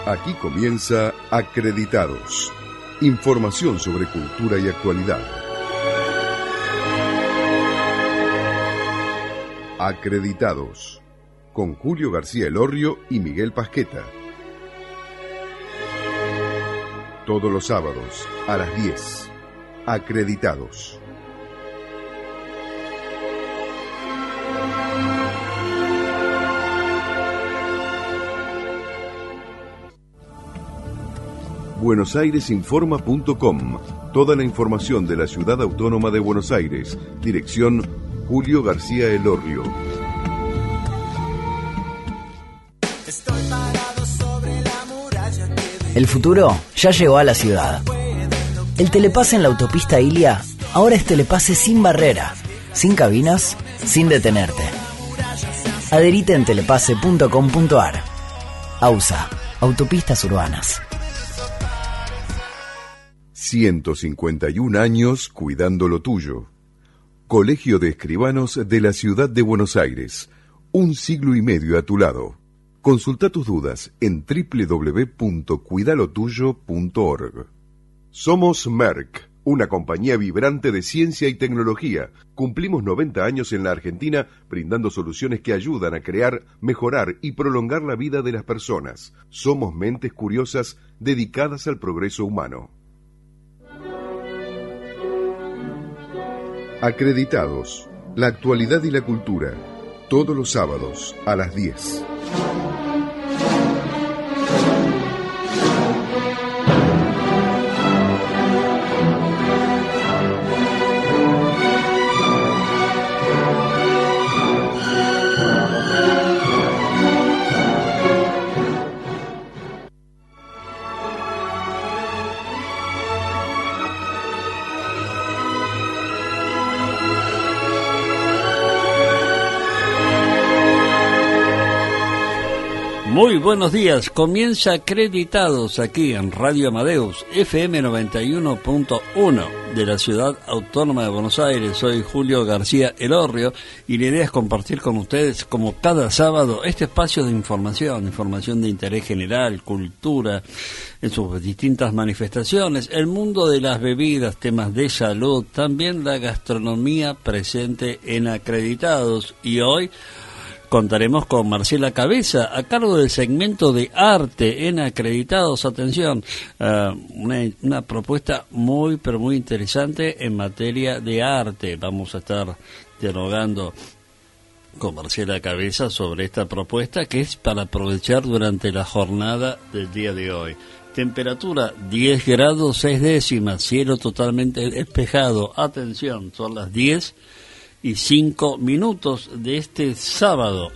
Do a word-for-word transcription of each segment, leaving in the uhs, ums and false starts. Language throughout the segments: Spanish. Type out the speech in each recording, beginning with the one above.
Aquí comienza Acreditados. Información sobre cultura y actualidad. Acreditados. Con Julio García Elorrio y Miguel Pasqueta. Todos los sábados a las diez. Acreditados. buenos aires informa punto com. Toda la información de la Ciudad Autónoma de Buenos Aires. Dirección Julio García Elorrio. El futuro ya llegó a la ciudad. El telepase en la autopista Ilia ahora es telepase sin barrera, sin cabinas, sin detenerte. Adherite en telepase punto com punto ar. AUSA, Autopistas Urbanas. ciento cincuenta y un años cuidando lo tuyo. Colegio de Escribanos de la Ciudad de Buenos Aires. Un siglo y medio a tu lado. Consulta tus dudas en doble u doble u doble u punto cuidalotuyo punto org. Somos Merck, una compañía vibrante de ciencia y tecnología. Cumplimos noventa años en la Argentina brindando soluciones que ayudan a crear, mejorar y prolongar la vida de las personas. Somos mentes curiosas dedicadas al progreso humano. Acreditados. La actualidad y la cultura. Todos los sábados a las diez. Muy buenos días, comienza Acreditados aquí en Radio Amadeus, F M noventa y uno punto uno de la Ciudad Autónoma de Buenos Aires. Soy Julio García Elorrio y la idea es compartir con ustedes, como cada sábado, este espacio de información, información de interés general, cultura, en sus distintas manifestaciones, el mundo de las bebidas, temas de salud, también la gastronomía presente en Acreditados. Y hoy contaremos con Marcela Cabeza, a cargo del segmento de arte en Acreditados. Atención, uh, una, una propuesta muy, pero muy interesante en materia de arte. Vamos a estar dialogando con Marcela Cabeza sobre esta propuesta, que es para aprovechar durante la jornada del día de hoy. Temperatura diez grados seis décimas, cielo totalmente despejado. Atención, son las diez y cinco minutos de este sábado.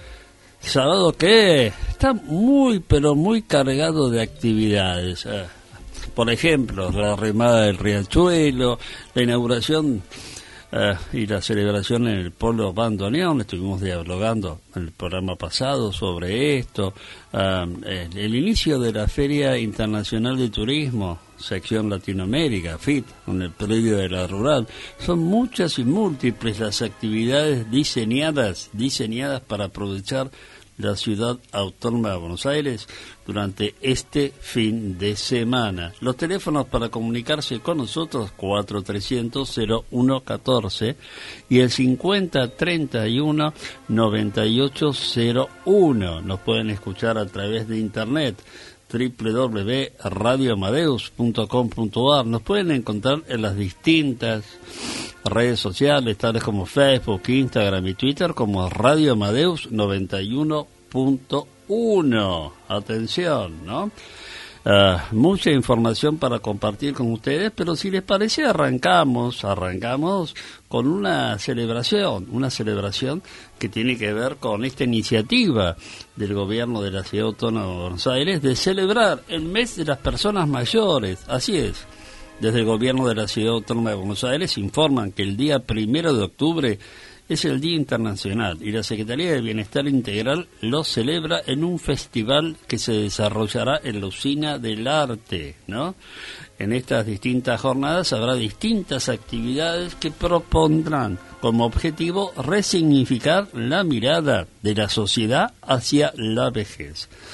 Sábado que está muy, pero muy cargado de actividades. Eh, por ejemplo, la remada del Riachuelo, la inauguración eh, y la celebración en el Polo Bandoneón. Estuvimos dialogando en el programa pasado sobre esto. Eh, el, el inicio de la Feria Internacional de Turismo, sección Latinoamérica, F I T, en el predio de la Rural. Son muchas y múltiples las actividades diseñadas, diseñadas para aprovechar la Ciudad Autónoma de Buenos Aires durante este fin de semana. Los teléfonos para comunicarse con nosotros, cuatro trescientos cero uno catorce y el cincuenta treinta y uno noventa y ocho cero uno. Nos pueden escuchar a través de internet, doble u doble u doble u punto radio amadeus punto com punto ar. Nos pueden encontrar en las distintas redes sociales, tales como Facebook, Instagram y Twitter, como Radio Amadeus noventa y uno punto uno. Atención, ¿no? Uh, mucha información para compartir con ustedes, pero si les parece arrancamos, arrancamos con una celebración, una celebración que tiene que ver con esta iniciativa del gobierno de la Ciudad Autónoma de Buenos Aires de celebrar el mes de las personas mayores. Así es, desde el gobierno de la Ciudad Autónoma de Buenos Aires informan que el día primero de octubre es el Día Internacional y la Secretaría de Bienestar Integral lo celebra en un festival que se desarrollará en la Usina del Arte, ¿no? En estas distintas jornadas habrá distintas actividades que propondrán como objetivo resignificar la mirada de la sociedad hacia la vejez.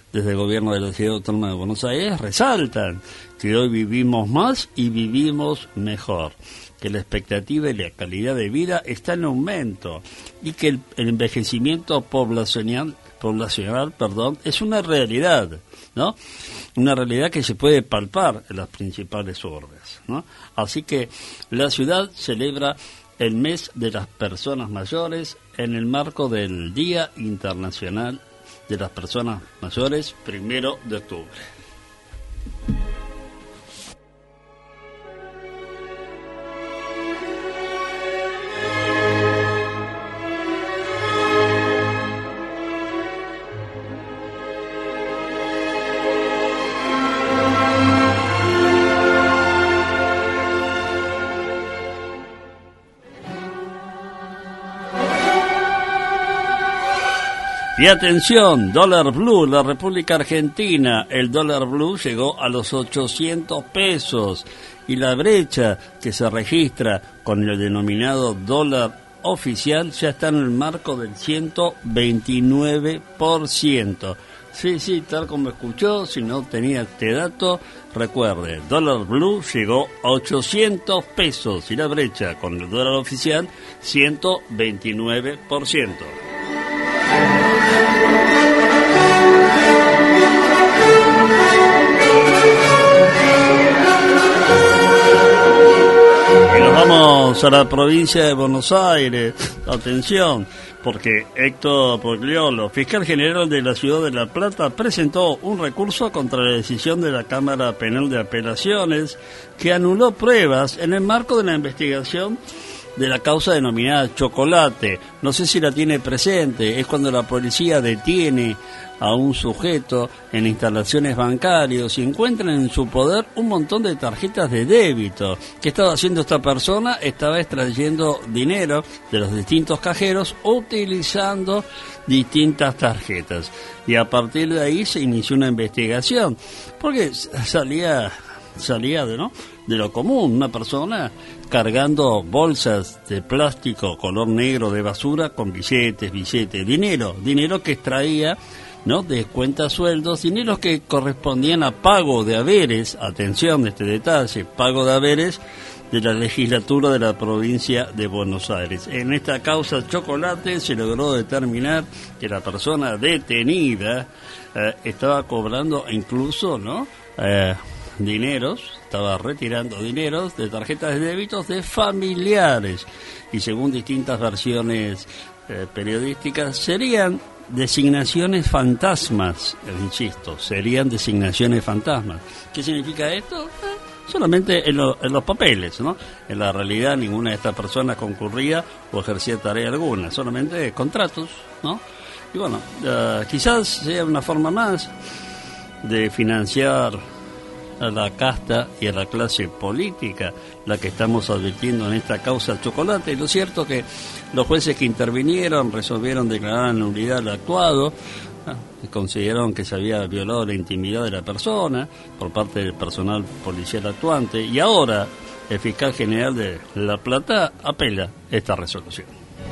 desde el gobierno de la Ciudad Autónoma de Buenos Aires resaltan que hoy vivimos más y vivimos mejor, que la expectativa y la calidad de vida está en aumento y que el, el envejecimiento poblacional, poblacional perdón, es una realidad, ¿no? Una realidad que se puede palpar en las principales urbes, ¿no? Así que la ciudad celebra el mes de las personas mayores en el marco del Día Internacional de las Personas Mayores, primero de octubre. Y atención, dólar blue, la República Argentina, el dólar blue llegó a los ochocientos pesos y la brecha que se registra con el denominado dólar oficial ya está en el marco del ciento veintinueve por ciento. Sí, sí, tal como escuchó, si no tenía este dato, recuerde, dólar blue llegó a ochocientos pesos y la brecha con el dólar oficial ciento veintinueve por ciento. Y nos vamos a la provincia de Buenos Aires. Atención, porque Héctor Pogliolo, fiscal general de la ciudad de La Plata, presentó un recurso contra la decisión de la Cámara Penal de Apelaciones que anuló pruebas en el marco de la investigación de la causa denominada Chocolate. No sé si la tiene presente, es cuando la policía detiene a un sujeto en instalaciones bancarias y encuentran en su poder un montón de tarjetas de débito. ¿Qué estaba haciendo esta persona? Estaba extrayendo dinero de los distintos cajeros utilizando distintas tarjetas. Y a partir de ahí se inició una investigación, porque salía, salía de, ¿no? de lo común, una persona cargando bolsas de plástico color negro de basura con billetes, billetes, dinero, dinero que extraía, ¿no? de cuentas sueldos, dineros que correspondían a pago de haberes, atención de este detalle, pago de haberes de la legislatura de la provincia de Buenos Aires. En esta causa Chocolate se logró determinar que la persona detenida eh, estaba cobrando incluso, ¿no? Eh, dineros, estaba retirando dineros de tarjetas de débitos de familiares y según distintas versiones eh, periodísticas serían designaciones fantasmas, insisto, serían designaciones fantasmas. ¿Qué significa esto? Eh, solamente en, lo, en los papeles, ¿no? En la realidad ninguna de estas personas concurría o ejercía tarea alguna, solamente contratos, ¿no? Y bueno, uh, quizás sea una forma más de financiar a la casta y a la clase política, la que estamos advirtiendo en esta causa Chocolate. Y lo cierto que los jueces que intervinieron resolvieron declarar nulidad al actuado, ¿no? Consideraron que se había violado la intimidad de la persona por parte del personal policial actuante, y ahora el fiscal general de La Plata apela esta resolución.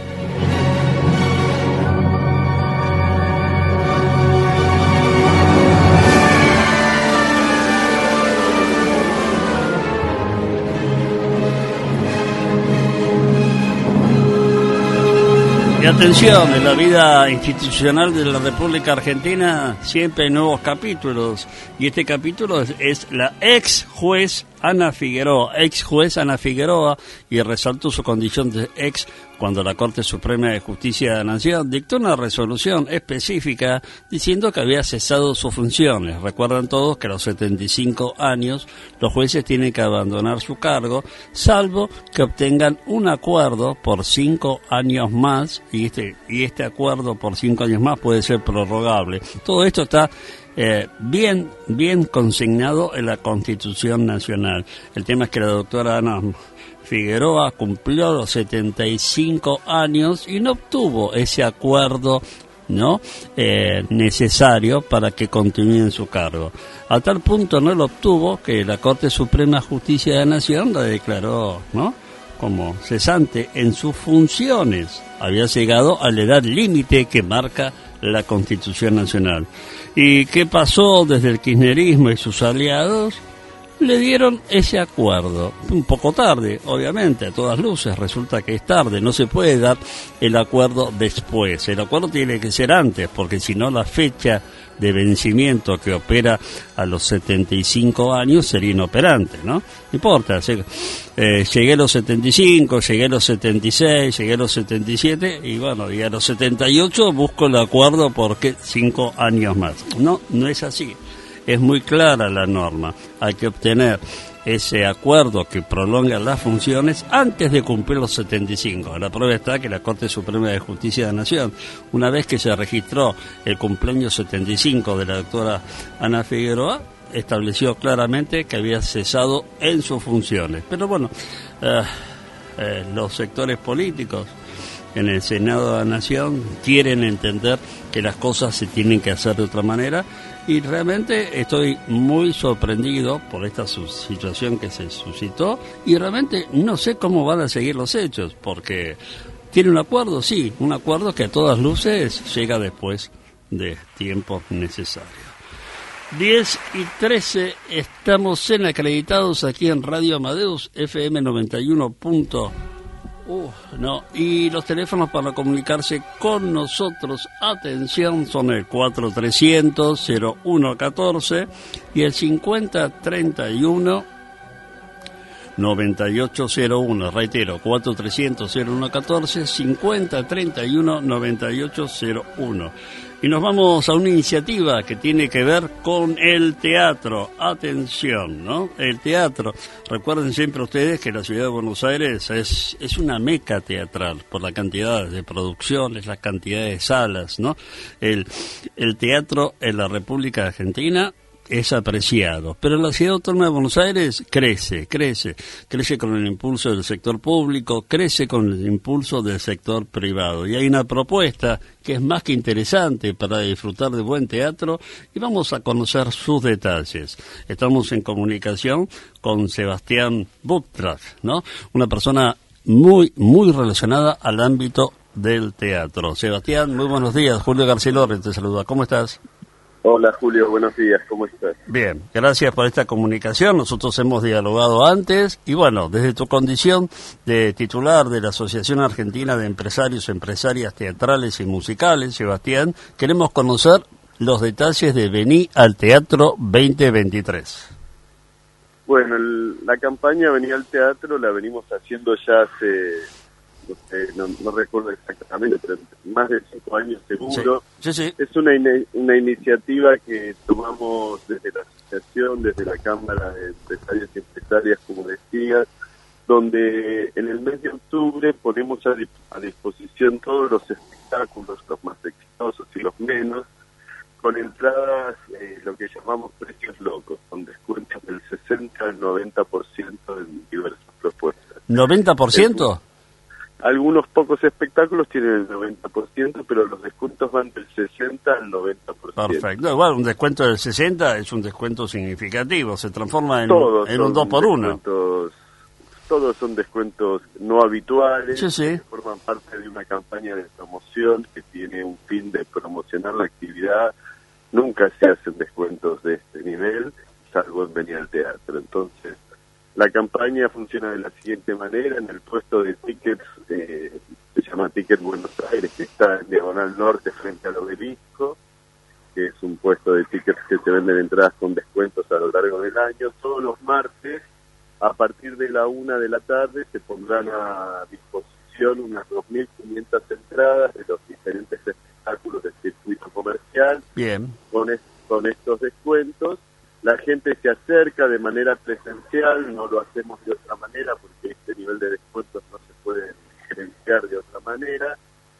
Y atención, en la vida institucional de la República Argentina siempre hay nuevos capítulos, y este capítulo es, es la ex juez Ana Figueroa, ex juez Ana Figueroa, y resaltó su condición de ex cuando la Corte Suprema de Justicia de la Nación dictó una resolución específica diciendo que había cesado sus funciones. Recuerdan todos que a los setenta y cinco años los jueces tienen que abandonar su cargo, salvo que obtengan un acuerdo por cinco años más, y este, y este acuerdo por cinco años más puede ser prorrogable. Todo esto está Eh, bien, bien consignado en la Constitución Nacional. El tema es que la doctora Ana Figueroa cumplió los setenta y cinco años y no obtuvo ese acuerdo, ¿no? Eh, necesario para que continúe en su cargo. A tal punto no lo obtuvo que la Corte Suprema de Justicia de la Nación la declaró, ¿no?, como cesante en sus funciones. Había llegado a la edad límite que marca la Constitución Nacional. ¿Y qué pasó desde el kirchnerismo y sus aliados? Le dieron ese acuerdo, un poco tarde, obviamente, a todas luces, resulta que es tarde, no se puede dar el acuerdo después, el acuerdo tiene que ser antes, porque si no la fecha de vencimiento que opera a los setenta y cinco años sería inoperante, ¿no? No importa, eh, llegué a los setenta y cinco, llegué a los setenta y seis, llegué a los setenta y siete, y bueno, y a los setenta y ocho busco el acuerdo porque cinco años más. No, no es así. Es muy clara la norma, hay que obtener ese acuerdo que prolonga las funciones antes de cumplir los setenta y cinco. La prueba está que la Corte Suprema de Justicia de la Nación, una vez que se registró el cumpleaños setenta y cinco de la doctora Ana Figueroa, estableció claramente que había cesado en sus funciones. Pero bueno, eh, eh, los sectores políticos en el Senado de la Nación quieren entender que las cosas se tienen que hacer de otra manera, y realmente estoy muy sorprendido por esta situación que se suscitó, y realmente no sé cómo van a seguir los hechos, porque tiene un acuerdo, sí, un acuerdo que a todas luces llega después de tiempo necesario. diez y trece, estamos en acreditados aquí en Radio Amadeus, F M noventa y uno. Uh, no, y los teléfonos para comunicarse con nosotros, atención, son el cuatro trescientos cero uno catorce y el cincuenta treinta y uno noventa y ocho cero uno, reitero, cuatro trescientos cero uno catorce, cincuenta treinta y uno noventa y ocho cero uno. Y nos vamos a una iniciativa que tiene que ver con el teatro. Atención, ¿no? El teatro. Recuerden siempre ustedes que la ciudad de Buenos Aires es, es una meca teatral por la cantidad de producciones, la cantidad de salas, ¿no? El, el teatro en la República Argentina es apreciado, pero la ciudad autónoma de Buenos Aires crece, crece, crece con el impulso del sector público, crece con el impulso del sector privado, y hay una propuesta que es más que interesante para disfrutar de buen teatro, y vamos a conocer sus detalles. Estamos en comunicación con Sebastián Butrak, ¿no? Una persona muy, muy relacionada al ámbito del teatro. Sebastián, muy buenos días. Julio Garcilorre te saluda. ¿Cómo estás? Hola Julio, buenos días, ¿cómo estás? Bien, gracias por esta comunicación, nosotros hemos dialogado antes y bueno, desde tu condición de titular de la Asociación Argentina de Empresarios, Empresarias Teatrales y Musicales, Sebastián, queremos conocer los detalles de Vení al Teatro veinte veintitrés. Bueno, el, la campaña Vení al Teatro la venimos haciendo ya hace... No, sé, no, no recuerdo exactamente, pero más de cinco años seguro. Sí, sí, sí. Es una, in- una iniciativa que tomamos desde la asociación, desde la Cámara de Empresarios y Empresarias, como decías, donde en el mes de octubre ponemos a, di- a disposición todos los espectáculos, los más exitosos y los menos, con entradas, eh, lo que llamamos precios locos, con descuentos del sesenta al noventa por ciento en diversas propuestas. ¿noventa por ciento? Algunos pocos espectáculos tienen el noventa por ciento, pero los descuentos van del sesenta al noventa por ciento. Perfecto. Igual un descuento del sesenta es un descuento significativo, se transforma en, todos en un dos por uno. Todos son descuentos no habituales, sí, sí. que forman parte de una campaña de promoción que tiene un fin de promocionar la actividad. Nunca se hacen descuentos de este nivel, salvo en venir al teatro. Entonces, la campaña funciona de la siguiente manera: en el puesto de tickets, eh, se llama Ticket Buenos Aires, que está en Diagonal Norte frente al Obelisco, que es un puesto de tickets que se venden entradas con descuentos a lo largo del año. Todos los martes, a partir de la una de la tarde, se pondrán a disposición unas dos mil quinientas entradas de los diferentes espectáculos del circuito comercial. Bien. Con, es, con estos descuentos, la gente se acerca de manera presencial, no lo hacemos de otra manera porque este nivel de descuentos no se puede gerenciar de otra manera,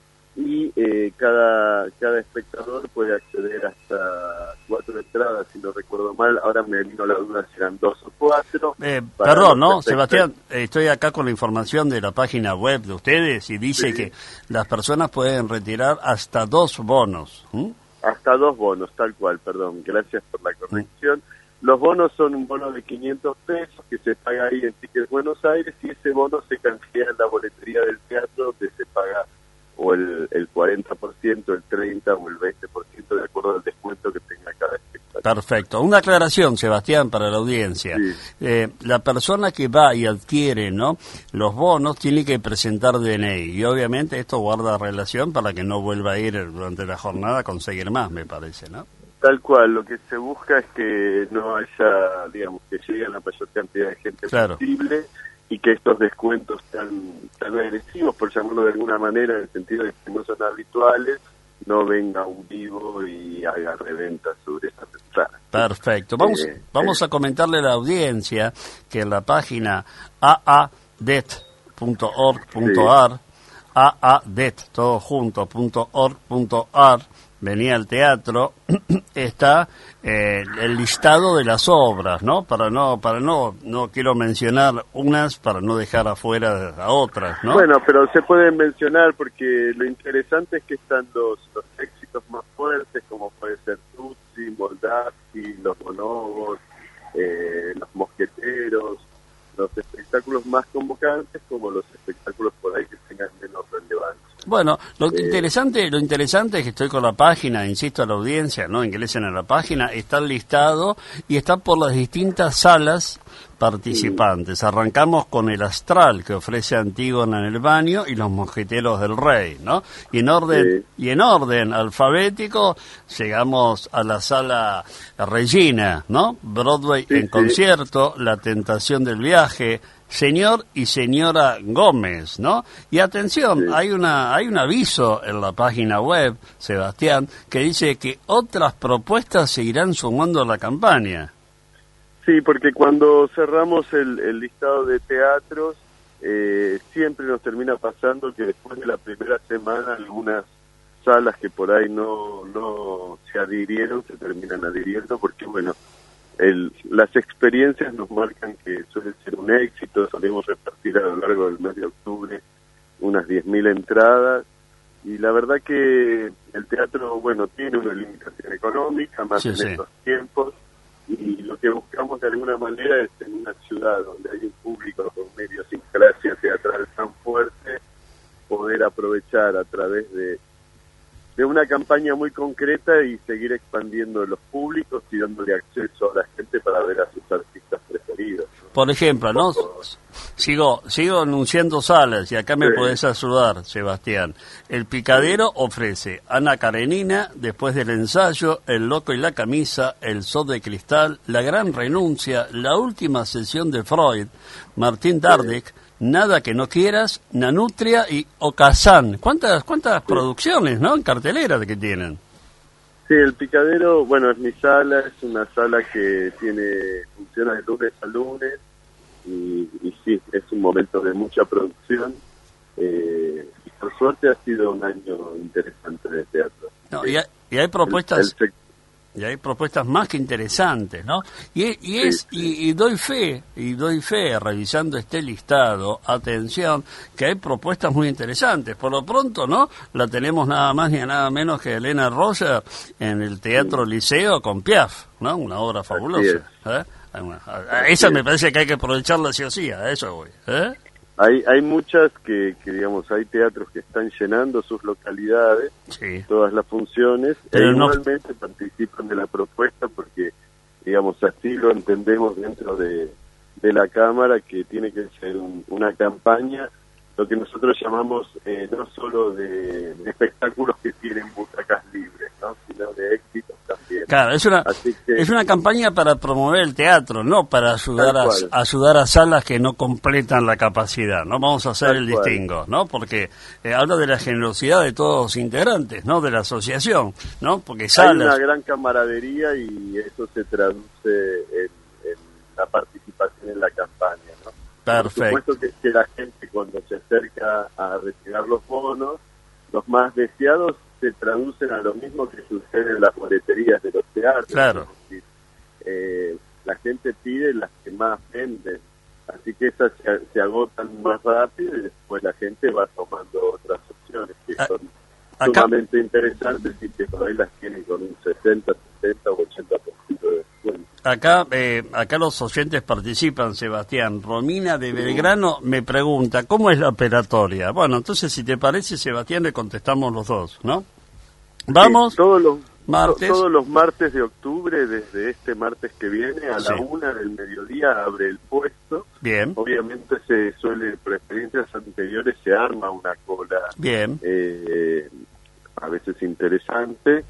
y eh, cada cada espectador puede acceder hasta cuatro entradas, si no recuerdo mal. Ahora me vino la duda si eran dos o cuatro. Eh, perdón, ¿no, Sebastián? Eh, estoy acá con la información de la página web de ustedes y dice sí. que las personas pueden retirar hasta dos bonos. ¿Mm? Hasta dos bonos, tal cual, perdón, gracias por la corrección. Los bonos son un bono de quinientos pesos que se paga ahí en Tickets Buenos Aires, y ese bono se canjea en la boletería del teatro, donde se paga o el, el cuarenta por ciento, el treinta por ciento o el veinte por ciento de acuerdo al descuento que tenga cada espectáculo. Perfecto. Una aclaración, Sebastián, para la audiencia. Sí. Eh, la persona que va y adquiere, ¿no?, los bonos tiene que presentar D N I y obviamente esto guarda relación para que no vuelva a ir durante la jornada a conseguir más, me parece, ¿no? Tal cual, lo que se busca es que no haya, digamos, que llegue a la mayor cantidad de gente Claro. posible y que estos descuentos tan, tan agresivos, por llamarlo de alguna manera, en el sentido de que no son habituales, no venga un vivo y haga reventa sobre esas entradas. Perfecto. Vamos, Eh, vamos eh. a comentarle a la audiencia que en la página a a det punto org punto a r, a a det, todo junto, punto org punto a r, venía al teatro, está eh, el listado de las obras, ¿no? Para no, para no, no quiero mencionar unas para no dejar afuera a otras, ¿no? Bueno, pero se pueden mencionar porque lo interesante es que están los, los éxitos más fuertes, como puede ser Tutsi, Moldavsky, Los Bonobos, eh, Los Mosqueteros, los espectáculos más convocantes como los espectáculos por ahí que tengan menos relevancia. Bueno, lo Eh, interesante, lo interesante es que estoy con la página, insisto a la audiencia, no ingresen a la página, está el listado y está por las distintas salas participantes. Arrancamos con el Astral que ofrece Antígona en el baño y los Mosqueteros del Rey, ¿no? Y en orden Sí. y en orden alfabético llegamos a la sala Regina, ¿no? Broadway Sí, en sí. concierto, La Tentación del Viaje, Señor y Señora Gómez, ¿no? Y atención, Sí. hay una hay un aviso en la página web, Sebastián, que dice que otras propuestas se irán sumando a la campaña. Sí, porque cuando cerramos el, el listado de teatros, eh, siempre nos termina pasando que después de la primera semana algunas salas que por ahí no, no se adhirieron, se terminan adhiriendo, porque bueno, el, las experiencias nos marcan que suele ser un éxito. Solemos repartir a lo largo del mes de octubre unas diez mil entradas, y la verdad que el teatro, bueno, tiene una limitación económica, más Sí, en sí. estos tiempos, y lo que buscamos de alguna manera es en una ciudad donde hay un público con una idiosincrasia teatral tan fuerte, poder aprovechar a través de, de una campaña muy concreta y seguir expandiendo los públicos y dándole acceso a la gente para ver a sus artistas preferidos. Por ejemplo, ¿no? Sigo, sigo anunciando salas y acá me Sí. podés ayudar, Sebastián. El Picadero ofrece Ana Karenina, después del ensayo, El Loco y la Camisa, El Sol de Cristal, La Gran Renuncia, La Última Sesión de Freud, Martín Dardek, Nada que no quieras, Nanutria y Ocasán. ¿Cuántas, cuántas producciones, ¿no?, en cartelera que tienen? Sí, el Picadero, bueno, es mi sala, es una sala que tiene funciona de lunes a lunes, y, y sí, es un momento de mucha producción, eh, y por suerte ha sido un año interesante de teatro. No, y, hay, y hay propuestas... El- el sec- Y hay propuestas más que interesantes, ¿no? Y, y es Sí, y, y doy fe, y doy fe, revisando este listado, atención, que hay propuestas muy interesantes. Por lo pronto, ¿no? La tenemos nada más ni nada menos que Elena Roger en el Teatro Liceo con Piaf, ¿no? Una obra fabulosa. ¿eh? Una- a- a- esa me parece que hay que aprovecharla sí o sí, a eso voy. ¿eh? Hay, hay muchas que, que, digamos, hay teatros que están llenando sus localidades, Sí. todas las funciones, Pero e no- igualmente participan de la propuesta porque, digamos, así lo entendemos dentro de, de la Cámara, que tiene que ser un- una campaña, lo que nosotros llamamos eh, no solo de, de espectáculos que tienen butacas libres, ¿no?, sino de éxitos también. Claro, es una Así que- es una campaña para promover el teatro, no para ayudar Tal a, cual. ayudar a salas que no completan la capacidad. No vamos a hacer Tal el cual. distingo, ¿no? Porque eh, habla de la generosidad de todos los integrantes, ¿no? De la asociación, ¿no? Porque Hay salas. una gran camaradería y eso se traduce en, en la participación en la campaña, ¿no? Perfecto. Por supuesto que, que la gente, cuando se acerca a retirar los bonos, los más deseados se traducen a lo mismo que sucede en las boleterías de los teatros. Claro. Es decir, eh, la gente pide las que más venden, así que esas se, se agotan más rápido y después la gente va tomando otras opciones que Ah, son acá- sumamente interesantes y que por ahí las tienen con un sesenta, setenta o ochenta por ciento de descuento. acá eh, acá los oyentes participan, Sebastián. Romina de Belgrano me pregunta, ¿cómo es la operatoria? Bueno, entonces, si te parece, Sebastián, le contestamos los dos, ¿no? Vamos. Sí, todos los martes. Todos los martes de octubre, desde este martes que viene, a Sí. la una del mediodía abre el puesto. Bien. Obviamente se suele, por experiencias anteriores, se arma una cola. Bien. Eh, a veces interesante,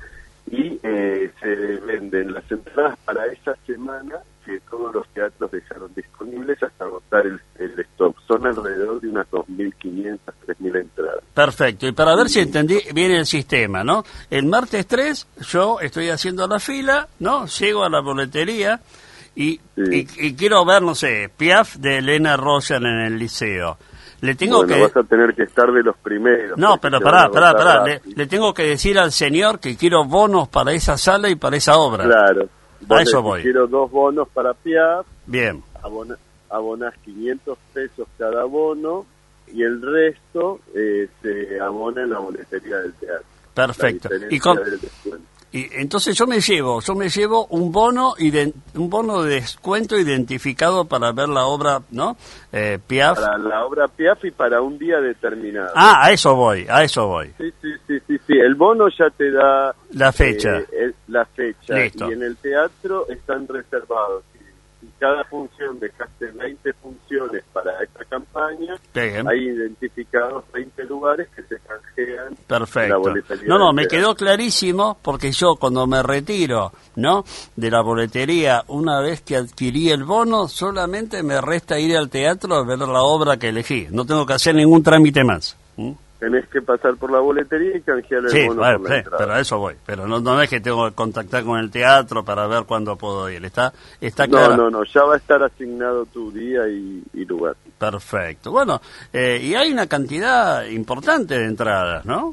y eh, se venden las entradas para esa semana que todos los teatros dejaron disponibles hasta agotar el, el stock. Son alrededor de unas dos mil quinientas, tres mil entradas. Perfecto, y para ver si entendí bien el sistema, ¿no? El martes tres yo estoy haciendo la fila, ¿no? Llego a la boletería y, Sí. y, y quiero ver, no sé, Piaf de Elena Royan en el liceo. Le tengo Bueno, que... vas a tener que estar de los primeros. No, porque pero te pará, van a pará, agotar pará, le, rápido. le tengo que decir al señor que quiero bonos para esa sala y para esa obra. Claro. Vos A eso decís, voy. Quiero dos bonos para Piaf, Bien, abona, abonás quinientos pesos cada bono, y el resto eh, se abona en la boletería del teatro. perfecto. La Y, diferencia con, del descuento. y entonces yo me llevo, yo me llevo un bono iden- un bono de descuento identificado para ver la obra, ¿no? Eh, Piaf. Para la obra Piaf y para un día determinado. Ah, a eso voy, a eso voy. Sí, sí, sí, sí, sí. El bono ya te da La fecha. eh, el- la fecha. Listo. Y en el teatro están reservados. Si cada función dejaste veinte funciones para esta campaña, Bien. hay identificados veinte lugares que se canjean. la Perfecto. boletería No, no, del me teatro. quedó clarísimo porque yo cuando me retiro, ¿no? De la boletería, una vez que adquirí el bono, solamente me resta ir al teatro a ver la obra que elegí. No tengo que hacer ningún trámite más. ¿Mm? Tenés que pasar por la boletería y canjear el Sí, bono bueno, por la sí, entrada. pero a eso voy. Pero no, no es que tengo que contactar con el teatro para ver cuándo puedo ir. Está, está No, claro. no, no, ya va a estar asignado tu día y, y lugar. Perfecto. Bueno, eh, y hay una cantidad importante de entradas, ¿no?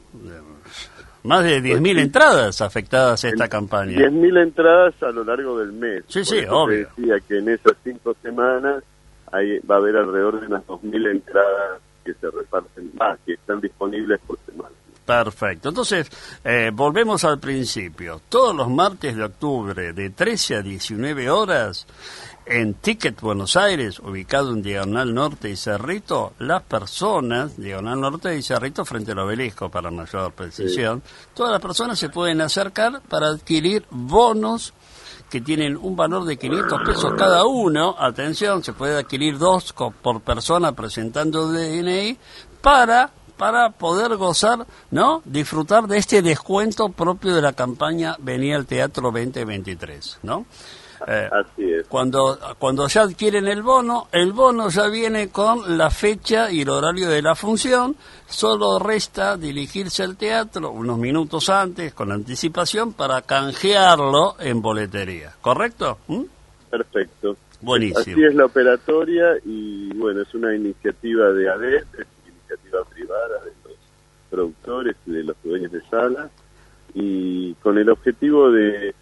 Más de diez mil entradas afectadas a esta campaña. diez mil entradas a lo largo del mes. Sí, Por sí, eso te obvio. decía que en esas cinco semanas hay, va a haber alrededor de unas dos mil entradas que se reparten más, que están disponibles por semana. Perfecto. Entonces, eh, volvemos al principio. Todos los martes de octubre, de trece a diecinueve horas, en Ticket Buenos Aires, ubicado en Diagonal Norte y Cerrito, las personas, Diagonal Norte y Cerrito frente al obelisco, para mayor precisión, todas las personas se pueden acercar para adquirir bonos que tienen un valor de quinientos pesos cada uno. Atención, se puede adquirir dos co- por persona presentando D N I para para poder gozar, ¿no? Disfrutar de este descuento propio de la campaña Vení al Teatro veinte veintitrés, ¿no? Eh, Así es. cuando cuando ya adquieren el bono, el bono ya viene con la fecha y el horario de la función, solo resta dirigirse al teatro unos minutos antes, con anticipación, para canjearlo en boletería, ¿correcto? ¿Mm? Perfecto. Buenísimo. Así es la operatoria y bueno, es una iniciativa de A D E T, es una iniciativa privada de los productores y de los dueños de sala, y con el objetivo de,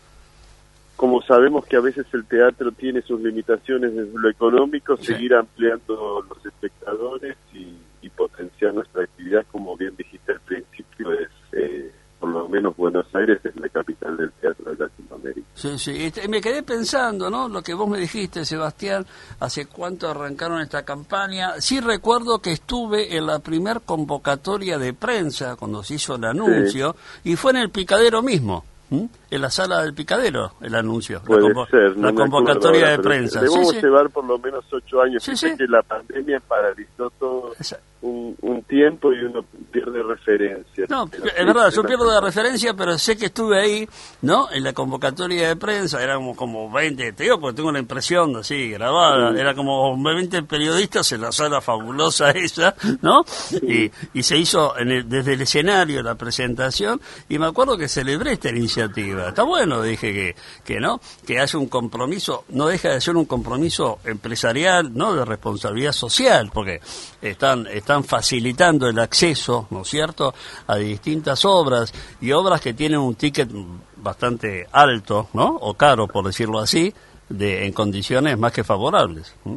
como sabemos que a veces el teatro tiene sus limitaciones desde lo económico, Sí. seguir ampliando los espectadores y, y potenciar nuestra actividad, como bien dijiste al principio, es eh, por lo menos Buenos Aires es la capital del teatro de Latinoamérica. Sí, sí. Este, me quedé pensando, ¿no? Lo que vos me dijiste, Sebastián, hace cuánto arrancaron esta campaña. Sí recuerdo que estuve en la primer convocatoria de prensa, cuando se hizo el anuncio, y fue en el Picadero mismo, ¿m? En la sala del Picadero, el anuncio. Puede la convo- ser, no la me convocatoria acuerdo ahora, de pero prensa. Debemos Sí, sí. llevar por lo menos ocho años. Sí, Fíjate sí. que la pandemia paralizó todo Esa- un, un tiempo y uno pierde referencia. No, Pero es sí, verdad, yo la- pierdo la referencia, pero sé que estuve ahí, ¿no? En la convocatoria de prensa, éramos como veinte, te digo porque tengo una impresión así, grabada, Sí. era como veinte periodistas en la sala fabulosa esa, ¿no? Y, y se hizo en el- desde el escenario la presentación, y me acuerdo que celebré esta iniciativa. Está bueno, dije que, que ¿no? Que haya un compromiso, no deja de ser un compromiso empresarial, ¿no? De responsabilidad social, porque están, están facilitando el acceso, ¿no es cierto?, a distintas obras, y obras que tienen un ticket bastante alto, ¿no?, o caro, por decirlo así, de en condiciones más que favorables. ¿Mm?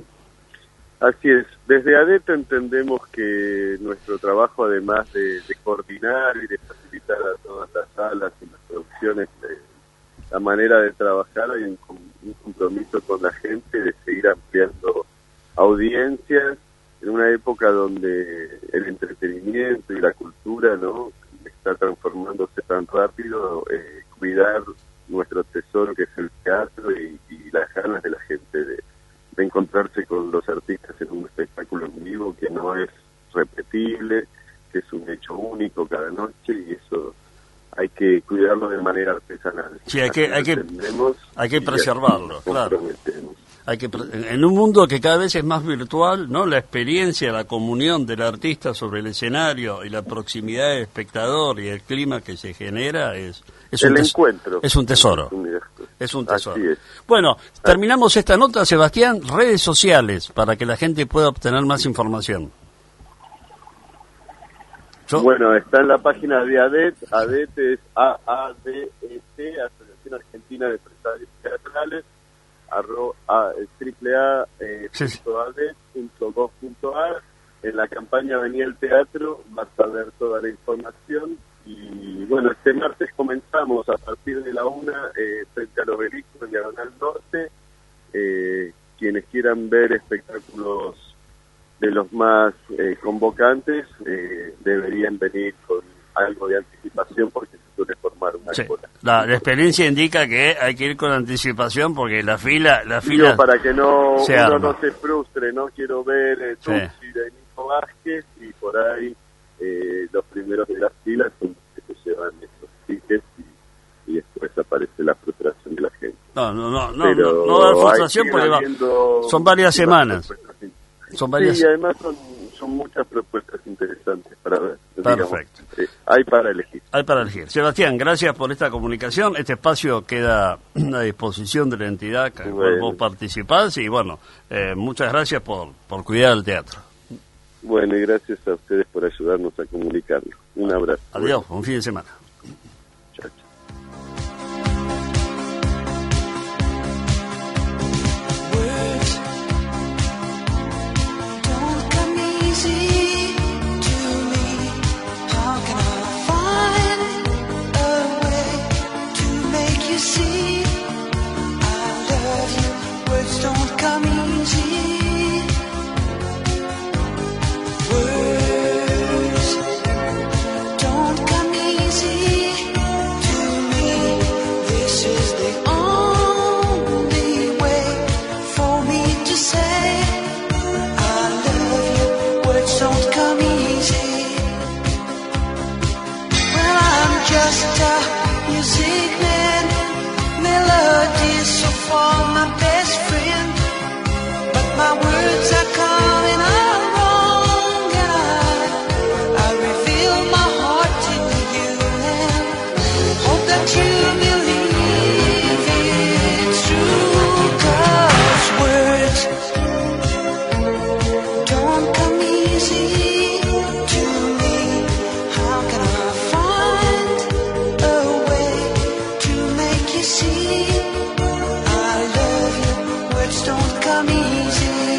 Así es. Desde A D E T entendemos que nuestro trabajo, además de, de coordinar y de facilitar a todas las salas y las producciones de, la manera de trabajar, hay un, un compromiso con la gente de seguir ampliando audiencias en una época donde el entretenimiento y la cultura, ¿no?, está transformándose tan rápido. Eh, cuidar nuestro tesoro que es el teatro y, y las ganas de la gente de, de encontrarse con los artistas en un espectáculo en vivo que no es repetible, que es un hecho único cada noche, y eso hay que cuidarlo de manera artesanal. Sí, hay que hay que hay que preservarlo, claro. Hay que en un mundo que cada vez es más virtual, ¿no? La experiencia, la comunión del artista sobre el escenario y la proximidad del espectador y el clima que se genera es es el un tes- encuentro. Es un tesoro. Es un tesoro. Así es. Bueno, terminamos esta nota, Sebastián. Redes sociales para que la gente pueda obtener más información. Yo... Bueno, está en la página de A D E T. A D E T es A A D E T, Asociación Argentina de Empresarios Teatrales, arro, a, triple A, eh, sí, sí. punto A D E T punto gov punto A R. En la campaña Venía el Teatro vas a ver toda la información. Y bueno, este martes comenzamos a partir de la una eh, frente al Obelisco en Diagonal Norte. Eh, quienes quieran ver espectáculos de los más eh, convocantes eh, deberían venir con algo de anticipación porque se suele formar una sí. cola. La, la experiencia indica que hay que ir con anticipación porque la fila la fila Digo, para que no se uno arma. no se frustre, no quiero ver eh, sí. Tutsi de Nico Vázquez y por ahí eh, los primeros de las filas son los que se llevan esos tickets y, y después aparece la frustración de la gente. No, no, no, no, Pero no, no da frustración porque va, son varias semanas. Son varias... Sí, y además son, son muchas propuestas interesantes para ver. Perfecto. Digamos, eh, hay para elegir. Hay para elegir. Sebastián, gracias por esta comunicación. Este espacio queda a disposición de la entidad que bueno. vos participás y bueno, eh, muchas gracias por, por cuidar el teatro. Bueno, y gracias a ustedes por ayudarnos a comunicarlo. Un abrazo. Adiós, bueno. Un fin de semana. Chao, chao. Just a music man, melodies so for my best friend, but my words are coming out wrong, and I, I reveal my heart to you, and hope that you believe it's true, 'cause words don't come easy to me. How can I find a way to make you see I love you? Words don't come easy.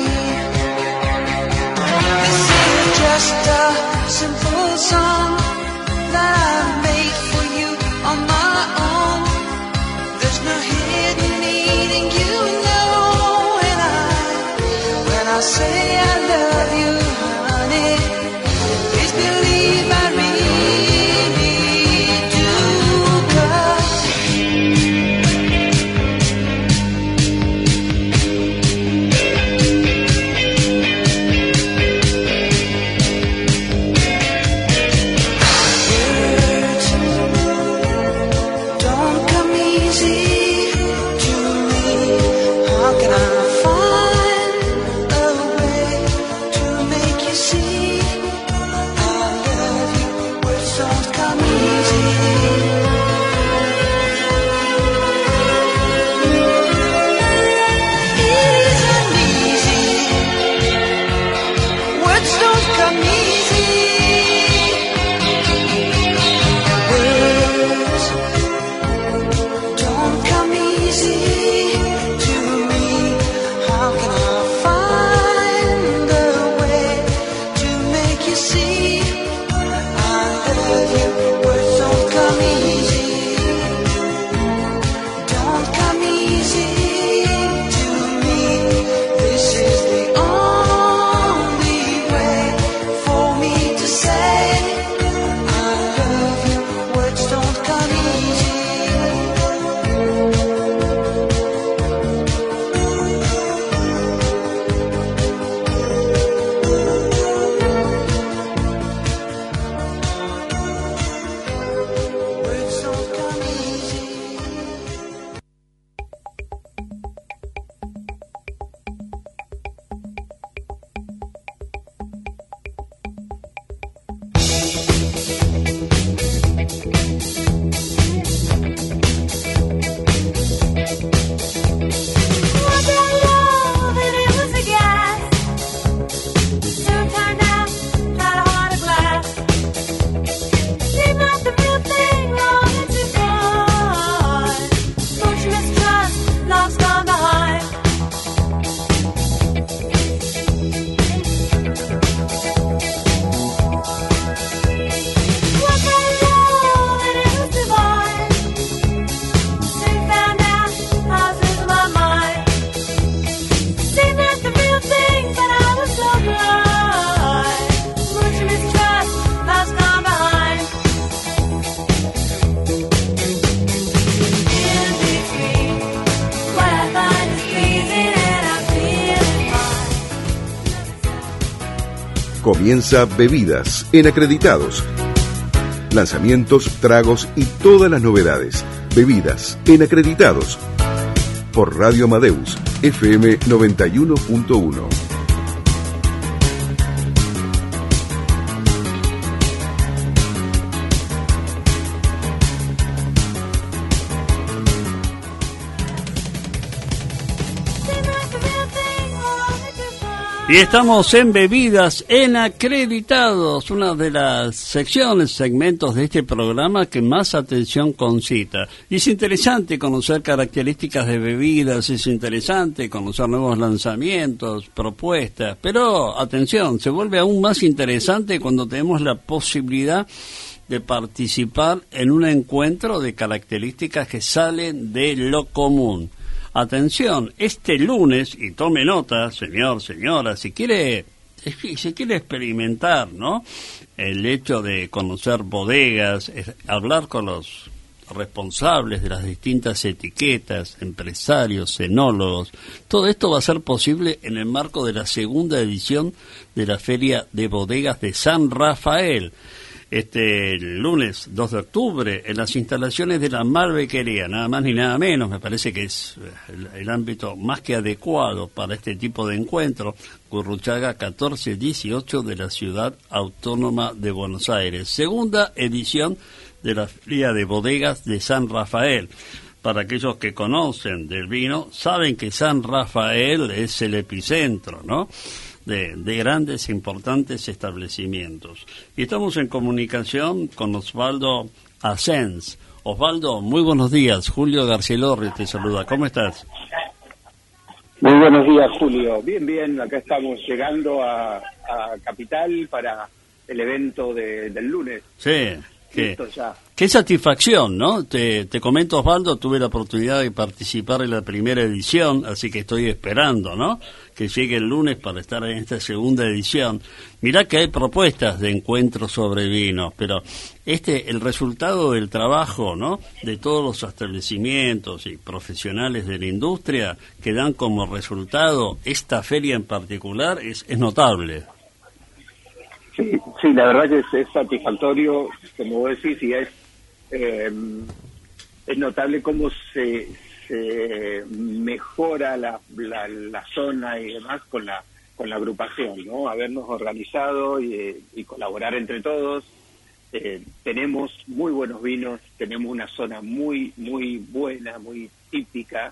This is just a simple song that I made for you on my own. There's no hidden meaning, you know, and I, when I say I love you, honey, please believe I really do, 'cause words don't come easy to me. How can I find a way to make you see I love you? Words don't come easy. Isn't easy. Words don't come easy. Words don't come easy to me. Comienza Bebidas en Acreditados. Lanzamientos, tragos y todas las novedades. Bebidas en Acreditados. Por Radio Amadeus, F M noventa y uno punto uno. Y estamos en Bebidas en Acreditados, una de las secciones, segmentos de este programa que más atención concita. Y es interesante conocer características de bebidas, es interesante conocer nuevos lanzamientos, propuestas, pero atención, se vuelve aún más interesante cuando tenemos la posibilidad de participar en un encuentro de características que salen de lo común. Atención, este lunes, y tome nota, señor, señora, si quiere, si quiere experimentar, ¿no?, el hecho de conocer bodegas, hablar con los responsables de las distintas etiquetas, empresarios, enólogos, todo esto va a ser posible en el marco de la segunda edición de la Feria de Bodegas de San Rafael. Este lunes dos de octubre en las instalaciones de la Malbequería, nada más ni nada menos, me parece que es el, el ámbito más que adecuado para este tipo de encuentro. Gurruchaga catorce dieciocho de la Ciudad Autónoma de Buenos Aires, segunda edición de la Feria de Bodegas de San Rafael. Para aquellos que conocen del vino, saben que San Rafael es el epicentro, ¿no?, De, de grandes e importantes establecimientos. Y estamos en comunicación con Osvaldo Asens. Osvaldo, muy buenos días. Julio Garcielorri te saluda. ¿Cómo estás? Muy buenos días, Julio. Bien, bien. Acá estamos llegando a, a Capital para el evento de, del lunes. Sí. Qué, qué satisfacción, ¿no? Te, te comento, Osvaldo, tuve la oportunidad de participar en la primera edición, así que estoy esperando, ¿no?, que llegue el lunes para estar en esta segunda edición. Mirá que hay propuestas de encuentros sobre vinos, pero este, el resultado del trabajo, ¿no?, de todos los establecimientos y profesionales de la industria que dan como resultado esta feria en particular es, es notable. Sí, sí, la verdad que es, es satisfactorio, como vos decís, y es, eh, es notable cómo se, se mejora la, la, la zona y demás con la con la agrupación, ¿no? Habernos organizado y, y colaborar entre todos. Eh, tenemos muy buenos vinos, tenemos una zona muy, muy buena, muy típica,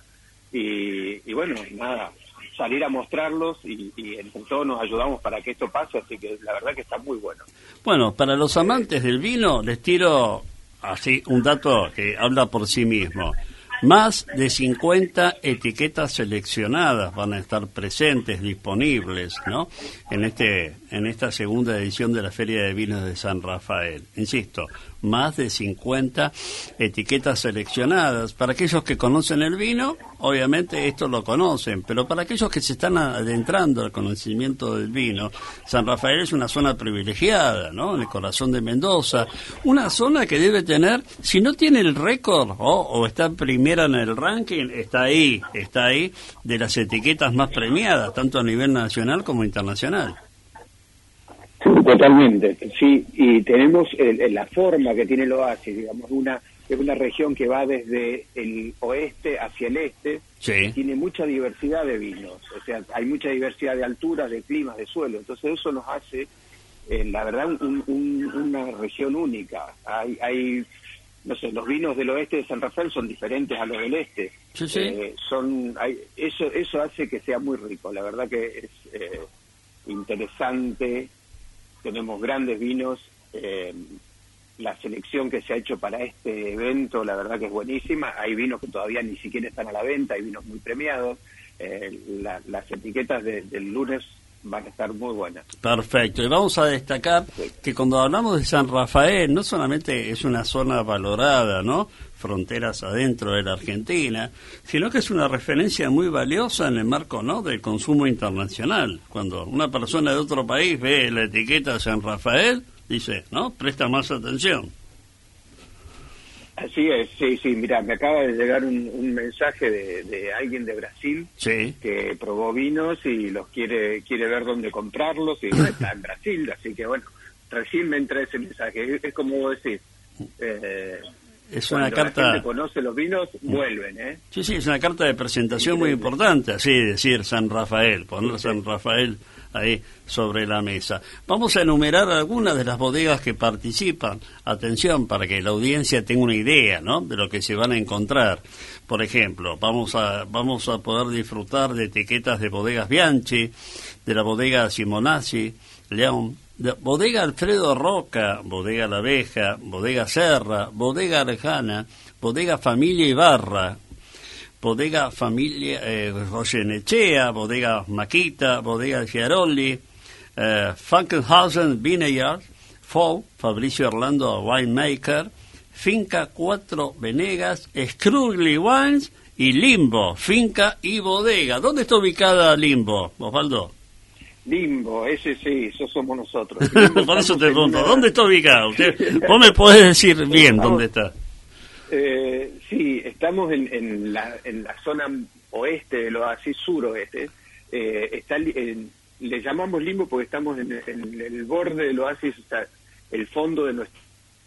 y, y bueno, nada, salir a mostrarlos y, y entre todos nos ayudamos para que esto pase, así que la verdad que está muy bueno. Bueno, para los amantes del vino les tiro así un dato que habla por sí mismo. Más de cincuenta etiquetas seleccionadas van a estar presentes, disponibles, ¿no?, en este en esta segunda edición de la Feria de Vinos de San Rafael. Insisto, más de cincuenta etiquetas seleccionadas. Para aquellos que conocen el vino, obviamente esto lo conocen, pero para aquellos que se están adentrando al conocimiento del vino, San Rafael es una zona privilegiada, ¿no?, en el corazón de Mendoza, una zona que debe tener, si no tiene el récord o, o está primera en el ranking, está ahí, está ahí de las etiquetas más premiadas, tanto a nivel nacional como internacional. Sí, totalmente, sí, y tenemos el, la forma que tiene el oasis, digamos, una es una región que va desde el oeste hacia el este, sí. Tiene mucha diversidad de vinos, o sea, hay mucha diversidad de alturas, de climas, de suelo, entonces eso nos hace, eh, la verdad, un, un, una región única. Hay, hay, no sé, los vinos del oeste de San Rafael son diferentes a los del este, sí, sí. Eh, son, hay, eso, eso hace que sea muy rico, la verdad que es eh, interesante. Tenemos grandes vinos, eh, la selección que se ha hecho para este evento, la verdad que es buenísima. Hay vinos que todavía ni siquiera están a la venta, hay vinos muy premiados. Eh, la, las etiquetas de, del lunes van a estar muy buenas. Perfecto, y vamos a destacar sí. que cuando hablamos de San Rafael, no solamente es una zona valorada, ¿no?, fronteras adentro de la Argentina, sino que es una referencia muy valiosa en el marco, ¿no?, del consumo internacional. Cuando una persona de otro país ve la etiqueta San Rafael, dice, ¿no?, presta más atención. Así es, sí, sí, mira, me acaba de llegar un, un mensaje de, de alguien de Brasil Sí. que probó vinos y los quiere quiere ver dónde comprarlos y no está en Brasil, así que bueno, recién me entra ese mensaje, es, es como vos decís, eh, Es una cuando carta... la gente conoce los vinos, vuelven, ¿eh? Sí, sí, es una carta de presentación muy importante, así decir San Rafael, poner San Rafael ahí sobre la mesa. Vamos a enumerar algunas de las bodegas que participan. Atención, para que la audiencia tenga una idea, ¿no?, de lo que se van a encontrar. Por ejemplo, vamos a vamos a poder disfrutar de etiquetas de bodegas Bianchi, de la bodega Simonazzi, León, de bodega Alfredo Roca, bodega La Abeja, bodega Serra, bodega Arjana, bodega Familia Ibarra, bodega Familia eh, Goyenechea, bodega Maquita, bodega Chiarolli, eh, Funkenhausen Vineyard, Fou, Fabricio Orlando Winemaker, Finca Cuatro Venegas, Scrugly Wines y Limbo, finca y bodega. ¿Dónde está ubicada Limbo, Osvaldo? Limbo, ese sí, eso somos nosotros. Por eso te pregunto, ¿dónde está ubicado? Usted, vos me podés decir bien dónde está. Eh, sí, estamos en, en, la, en la zona oeste del oasis, suroeste. Eh, está, en, le llamamos Limbo porque estamos en, en el borde del oasis, o sea, el fondo de nuestro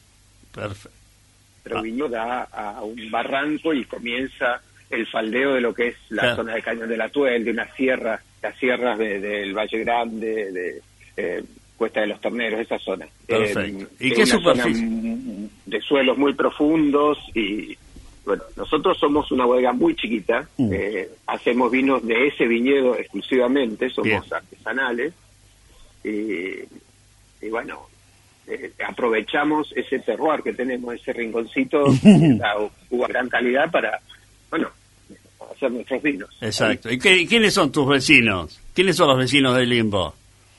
Perfecto. viñedo da a un barranco y comienza el faldeo de lo que es la Claro. zona de Cañón de la Tuel, de una sierra, las sierras de, del Valle Grande, de eh, Cuesta de los Terneros, esa zona. Perfecto. Eh, ¿Y es qué una superficie? zona de suelos muy profundos y, bueno, nosotros somos una bodega muy chiquita, Mm. eh, hacemos vinos de ese viñedo exclusivamente, somos Bien. artesanales y, y bueno, eh, aprovechamos ese terroir que tenemos, ese rinconcito, la uva de gran calidad para, bueno, hacer nuestros vinos. Exacto. ¿Y qué, quiénes son tus vecinos? ¿Quiénes son los vecinos de Limbo?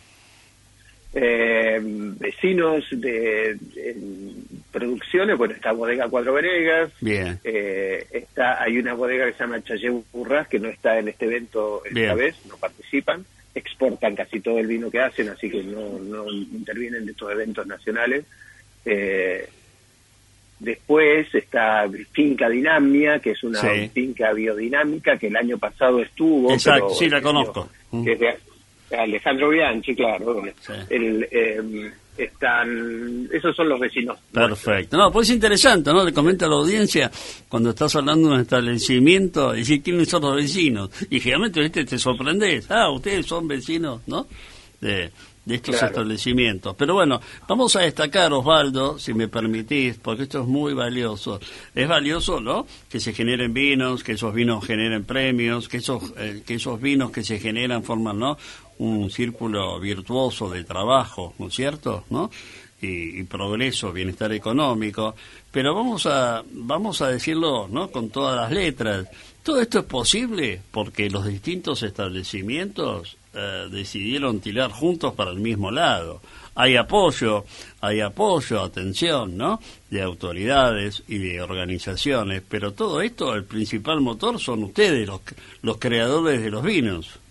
Eh, vecinos de, de producciones, bueno, está Bodega Cuatro Venegas, Bien. eh, está hay una bodega que se llama Chayé Burras, que no está en este evento esta Bien. vez, no participan, exportan casi todo el vino que hacen, así que no, no intervienen de estos eventos nacionales. Eh, después está Finca Dinamia, que es una Sí. finca biodinámica que el año pasado estuvo. Exacto, pero sí, la este conozco. año, que es de Alejandro Bianchi, claro. Sí. El, eh, están, esos son los vecinos. Perfecto. No, pues es interesante, ¿no? Le comenta a la audiencia cuando estás hablando de un establecimiento, y decir quiénes son los vecinos. Y generalmente, ¿viste? Te sorprendes. Ah, ustedes son vecinos, ¿no? De, de estos Claro. establecimientos. Pero bueno, vamos a destacar, Osvaldo, si me permitís, porque esto es muy valioso. Es valioso, ¿no?, que se generen vinos, que esos vinos generen premios, que esos eh, que esos vinos que se generan forman, ¿no?, un círculo virtuoso de trabajo, ¿no es cierto?, ¿no?, y, y progreso, bienestar económico. Pero vamos a vamos a decirlo, ¿no?, con todas las letras. Todo esto es posible porque los distintos establecimientos eh, decidieron tirar juntos para el mismo lado. Hay apoyo, hay apoyo, atención, ¿no?, de autoridades y de organizaciones, pero todo esto, el principal motor son ustedes, los, los creadores de los vinos.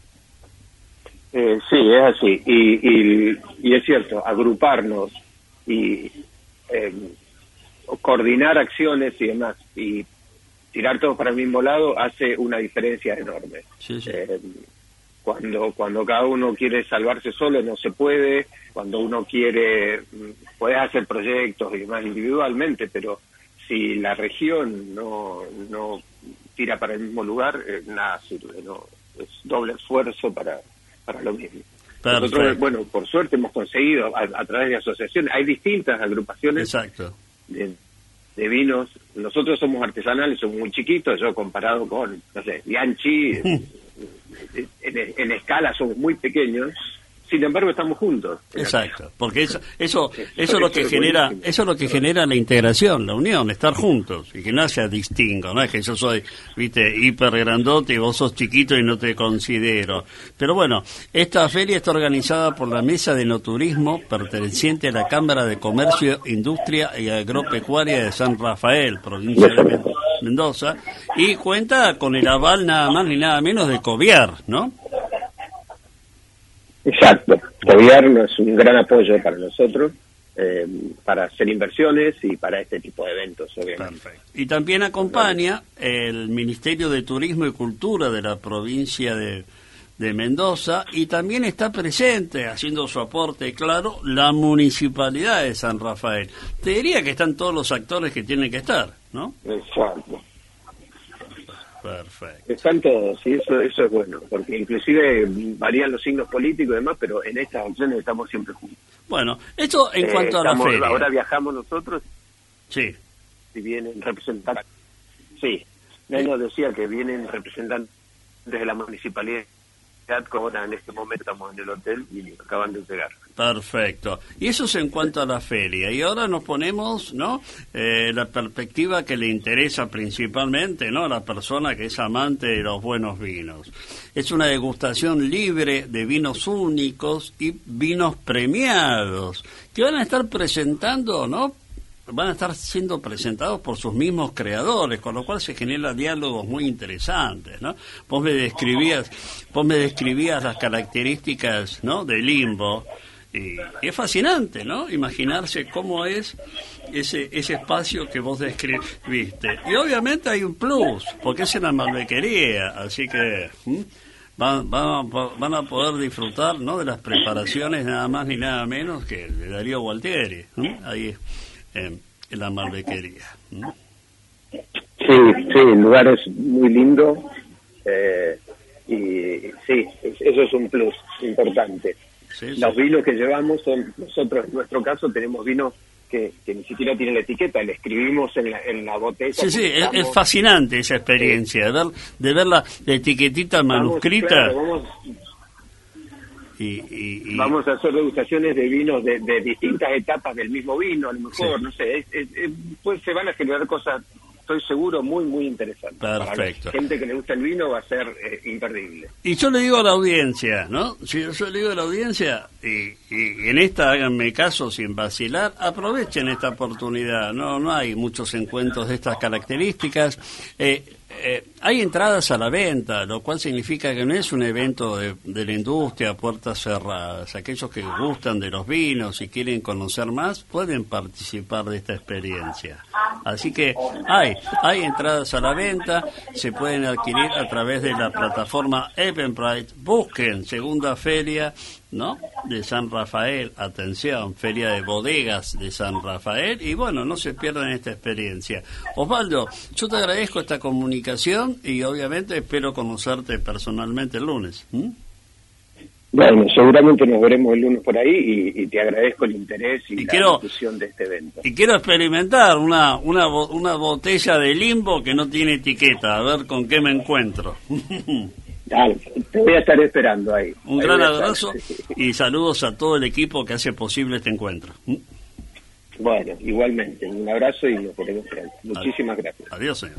Eh, sí, es así. Y, y, y es cierto, agruparnos y eh, coordinar acciones y demás, y tirar todos para el mismo lado hace una diferencia enorme. Sí, sí. Eh, cuando cuando cada uno quiere salvarse solo no se puede, cuando uno quiere, puedes hacer proyectos y demás individualmente, pero si la región no no tira para el mismo lugar, eh, nada sirve, no es doble esfuerzo para para lo mismo. Perfecto. Nosotros, bueno, por suerte hemos conseguido a, a través de asociaciones, hay distintas agrupaciones Exacto. de, de vinos. Nosotros somos artesanales, somos muy chiquitos, yo comparado con, no sé, Bianchi, en, en escala somos muy pequeños, sin embargo estamos juntos. Exacto, porque eso eso Eso- eso es lo eso que es genera buenísimo. eso es lo que genera la integración, la unión, estar juntos y que no haya distingo, no es que yo soy, viste, hiper grandote y vos sos chiquito y no te considero. Pero bueno, esta feria está organizada por la Mesa de Enoturismo perteneciente a la Cámara de Comercio, Industria y Agropecuaria de San Rafael, provincia de Men- Mendoza, y cuenta con el aval nada más ni nada menos de Coviar, ¿no? Exacto. El gobierno es un gran apoyo para nosotros eh, para hacer inversiones y para este tipo de eventos, obviamente. Perfecto. Y también acompaña el Ministerio de Turismo y Cultura de la provincia de, de Mendoza, y también está presente, haciendo su aporte, claro, la Municipalidad de San Rafael. Te diría que están todos los actores que tienen que estar, ¿no? Exacto. Perfecto. Están todos, y eso eso es bueno, porque inclusive varían los signos políticos y demás, pero en estas acciones estamos siempre juntos. Bueno, esto en Eh, cuanto a la estamos- feria. Ahora viajamos nosotros, Sí. y vienen representantes. Sí, nos decía que vienen representantes de la municipalidad, que ahora en este momento estamos en el hotel y acaban de llegar. Perfecto. Y eso es en cuanto a la feria. Y ahora nos ponemos, ¿no? Eh, la perspectiva que le interesa principalmente, ¿no? A la persona que es amante de los buenos vinos. Es una degustación libre de vinos únicos y vinos premiados que van a estar presentando, ¿no? Van a estar siendo presentados por sus mismos creadores, con lo cual se generan diálogos muy interesantes, ¿no? Vos me describías, vos me describías las características, ¿no? De Limbo, y, y es fascinante, ¿no? Imaginarse cómo es ese ese espacio que vos describiste. Y obviamente hay un plus, porque es en la Malbequería, así que ¿m? Van, van, van a poder disfrutar, ¿no? De las preparaciones nada más ni nada menos que de Darío Gualtieri, ¿m? Ahí en, en la Malbequería. ¿m? Sí, sí, el lugar es muy lindo, eh, y sí, es- eso es un plus importante. Sí, sí. Los vinos que llevamos son, nosotros en nuestro caso tenemos vinos que, que ni siquiera tienen la etiqueta, le escribimos en la, en la botella. Sí, sí, es, estamos- es fascinante esa experiencia, de ver, de ver la, la etiquetita vamos, manuscrita claro, vamos, y, y, y- vamos a hacer degustaciones de vinos de, de distintas etapas del mismo vino, a lo mejor, Sí. no sé, es- es- es- pues se van a generar cosas, estoy seguro, muy, muy interesantes. Perfecto. Para la gente que le gusta el vino va a ser eh, imperdible. Y yo le digo a la audiencia, ¿no? Si yo, yo le digo a la audiencia, y, y en esta háganme caso sin vacilar, aprovechen esta oportunidad. No no hay muchos encuentros de estas características. Eh, eh, hay entradas a la venta, lo cual significa que no es un evento de, de la industria a puertas cerradas. Aquellos que gustan de los vinos y quieren conocer más, pueden participar de esta experiencia. Así que hay, hay entradas a la venta, se pueden adquirir a través de la plataforma Eventbrite. Busquen Segunda Feria, ¿no? De San Rafael, atención, Feria de Bodegas de San Rafael, y bueno, no se pierdan esta experiencia. Osvaldo, yo te agradezco esta comunicación y obviamente espero conocerte personalmente el lunes. ¿m? Bueno, seguramente nos veremos el lunes por ahí y, y te agradezco el interés y, Y la quiero- difusión de este evento. Y quiero experimentar una, una, bo- una botella de Limbo que no tiene etiqueta, a ver con qué me encuentro. Dale, te voy a estar esperando ahí. Un Ahí gran voy a estar. abrazo y saludos a todo el equipo que hace posible este encuentro. ¿m? Bueno, igualmente, un abrazo y nos veremos pronto. Muchísimas gracias. Adiós, señor.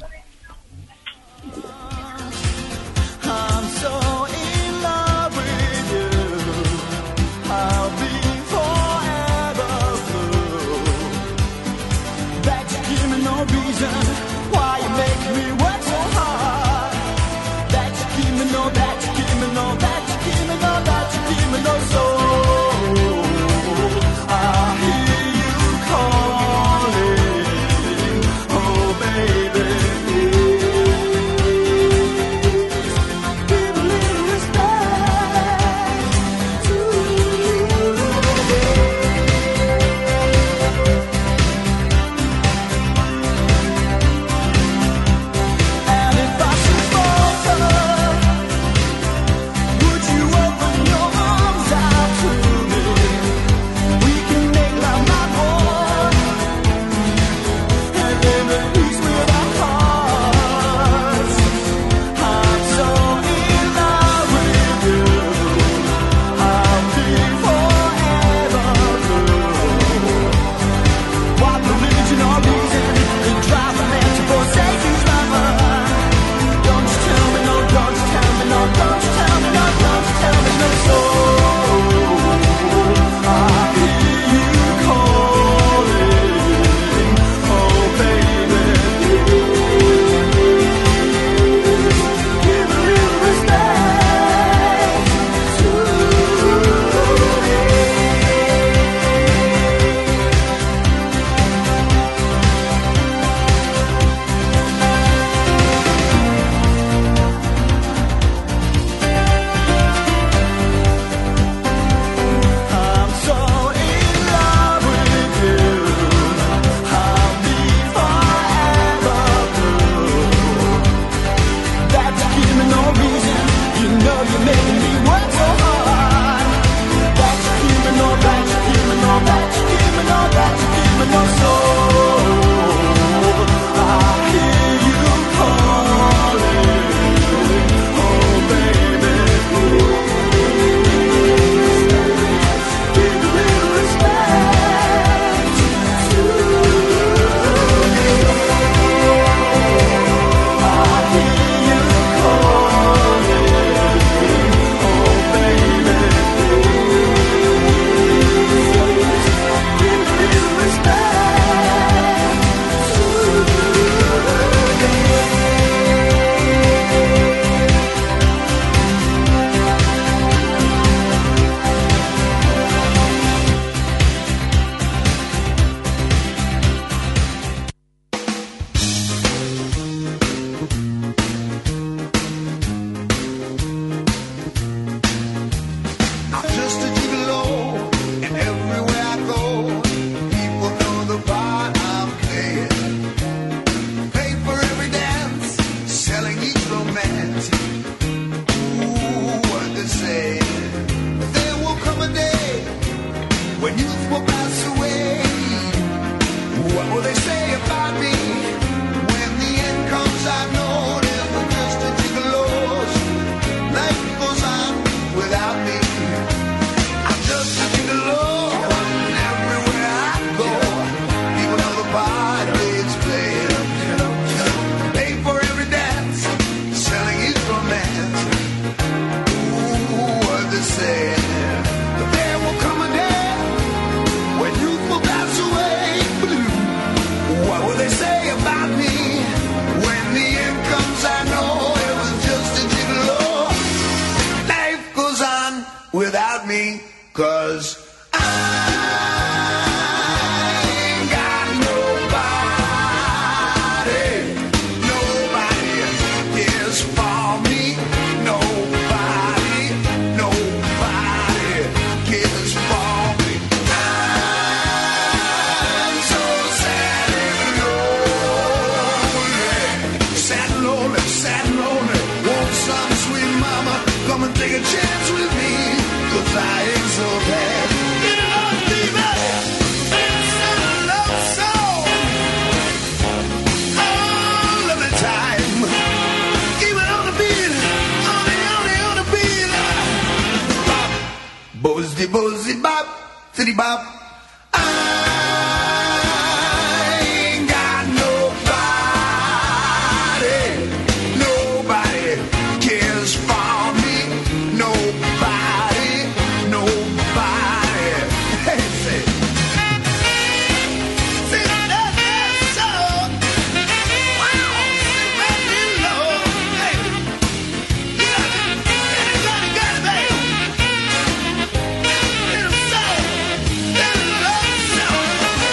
I'm so in love with you. I'll be forever blue. That you give me no reason why you make me work so hard. That you give me no, that you give me no, that you give me no, that you give me no soul. I hear you calling, oh baby. 'cause I ain't got nobody, nobody cares for me, nobody, nobody cares for me. I'm so sad and lonely, sad and lonely, sad and lonely. Want some sweet mama, come and take a chance with me, 'cause I ain't so bad. Get it on, baby. It's a love song all of the time. Keep it on the beat, on the, on the, on the beat. Bop, bozzy, bozzy, bop, city bop. I ain't got nobody, nobody cares for me, nobody, nobody. Hey, say, say that, that song. Wow, say that low. Hey, you got it, got it, got it, baby. Little song, little love song.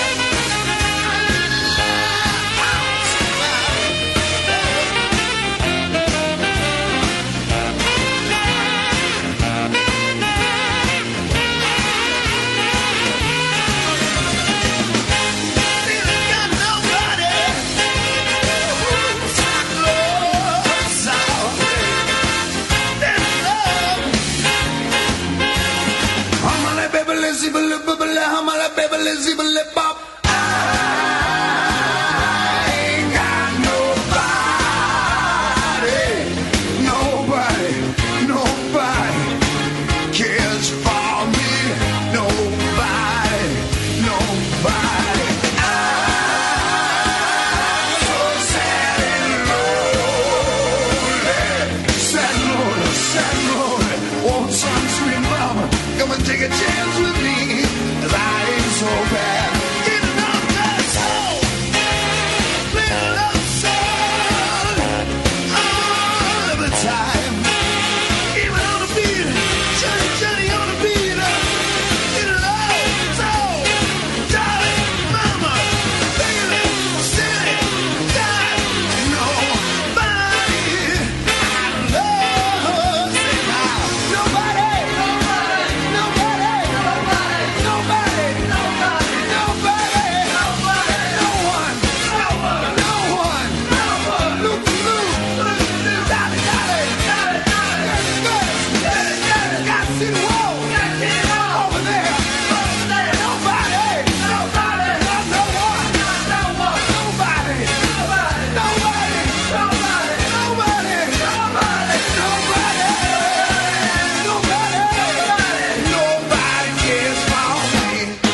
Nobody, nobody cares for me. Nobody, nobody. I'm so sad and lonely, sad and lonely, sad and lonely. Want some sweet mama, come and take a chance with me, 'cause I ain't so bad. Get it on that soul, little love song, all of the time. Even on the beat, Johnny, Johnny on the beat. Get it on, soul, darling, mama, baby, city, got nobody I love. Say now, nobody, nobody, nobody, nobody, nobody, nobody, nobody, nobody, no one, no one, no one, no one. Look, look, look, dolly, dolly, dolly, dolly. Good, good, good. Got to see the wall, got to see the wall over there, over there. Nobody, nobody, not no one, not no one, nobody, nobody, nobody, nobody, nobody, nobody, nobody, nobody, nobody cares for me.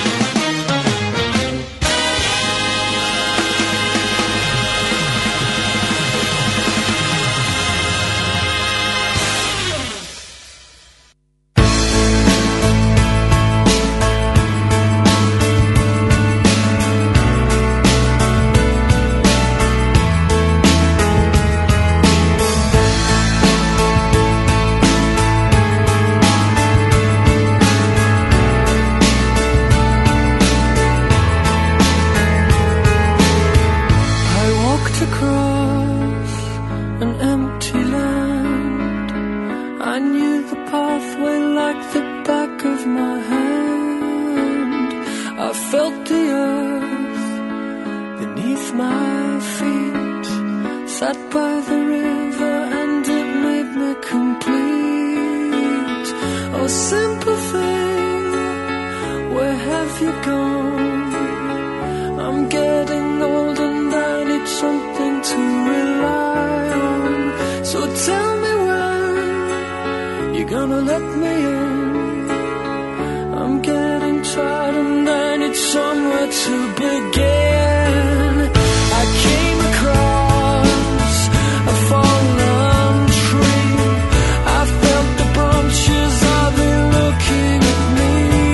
I walked across an empty land. I knew the pathway like the back of my hand. I felt the earth beneath my feet. Sat by the river and it made me complete. Oh, simple thing, where have you gone? I'm getting old and I need something to rely on. So tell me when you're gonna let me in. I'm getting tired and I need somewhere to begin. I came across a fallen tree. I felt the branches of it looking at me.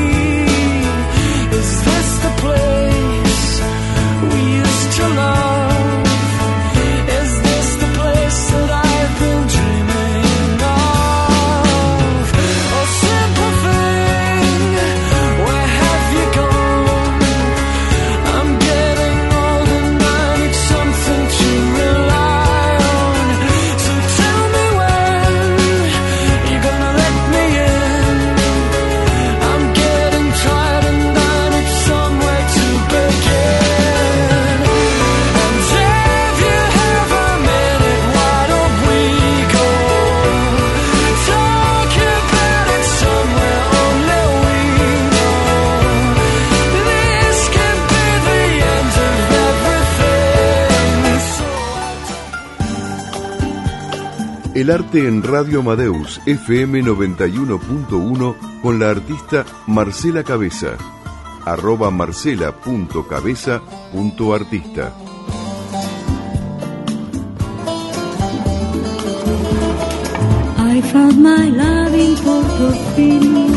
Is this the place we used to love? Is this the place that I've been dreaming of? Oh, El arte en Radio Amadeus F M noventa y uno punto uno con la artista Marcela Cabeza. Arroba marcela punto cabeza punto artista. I found my love in Portofino.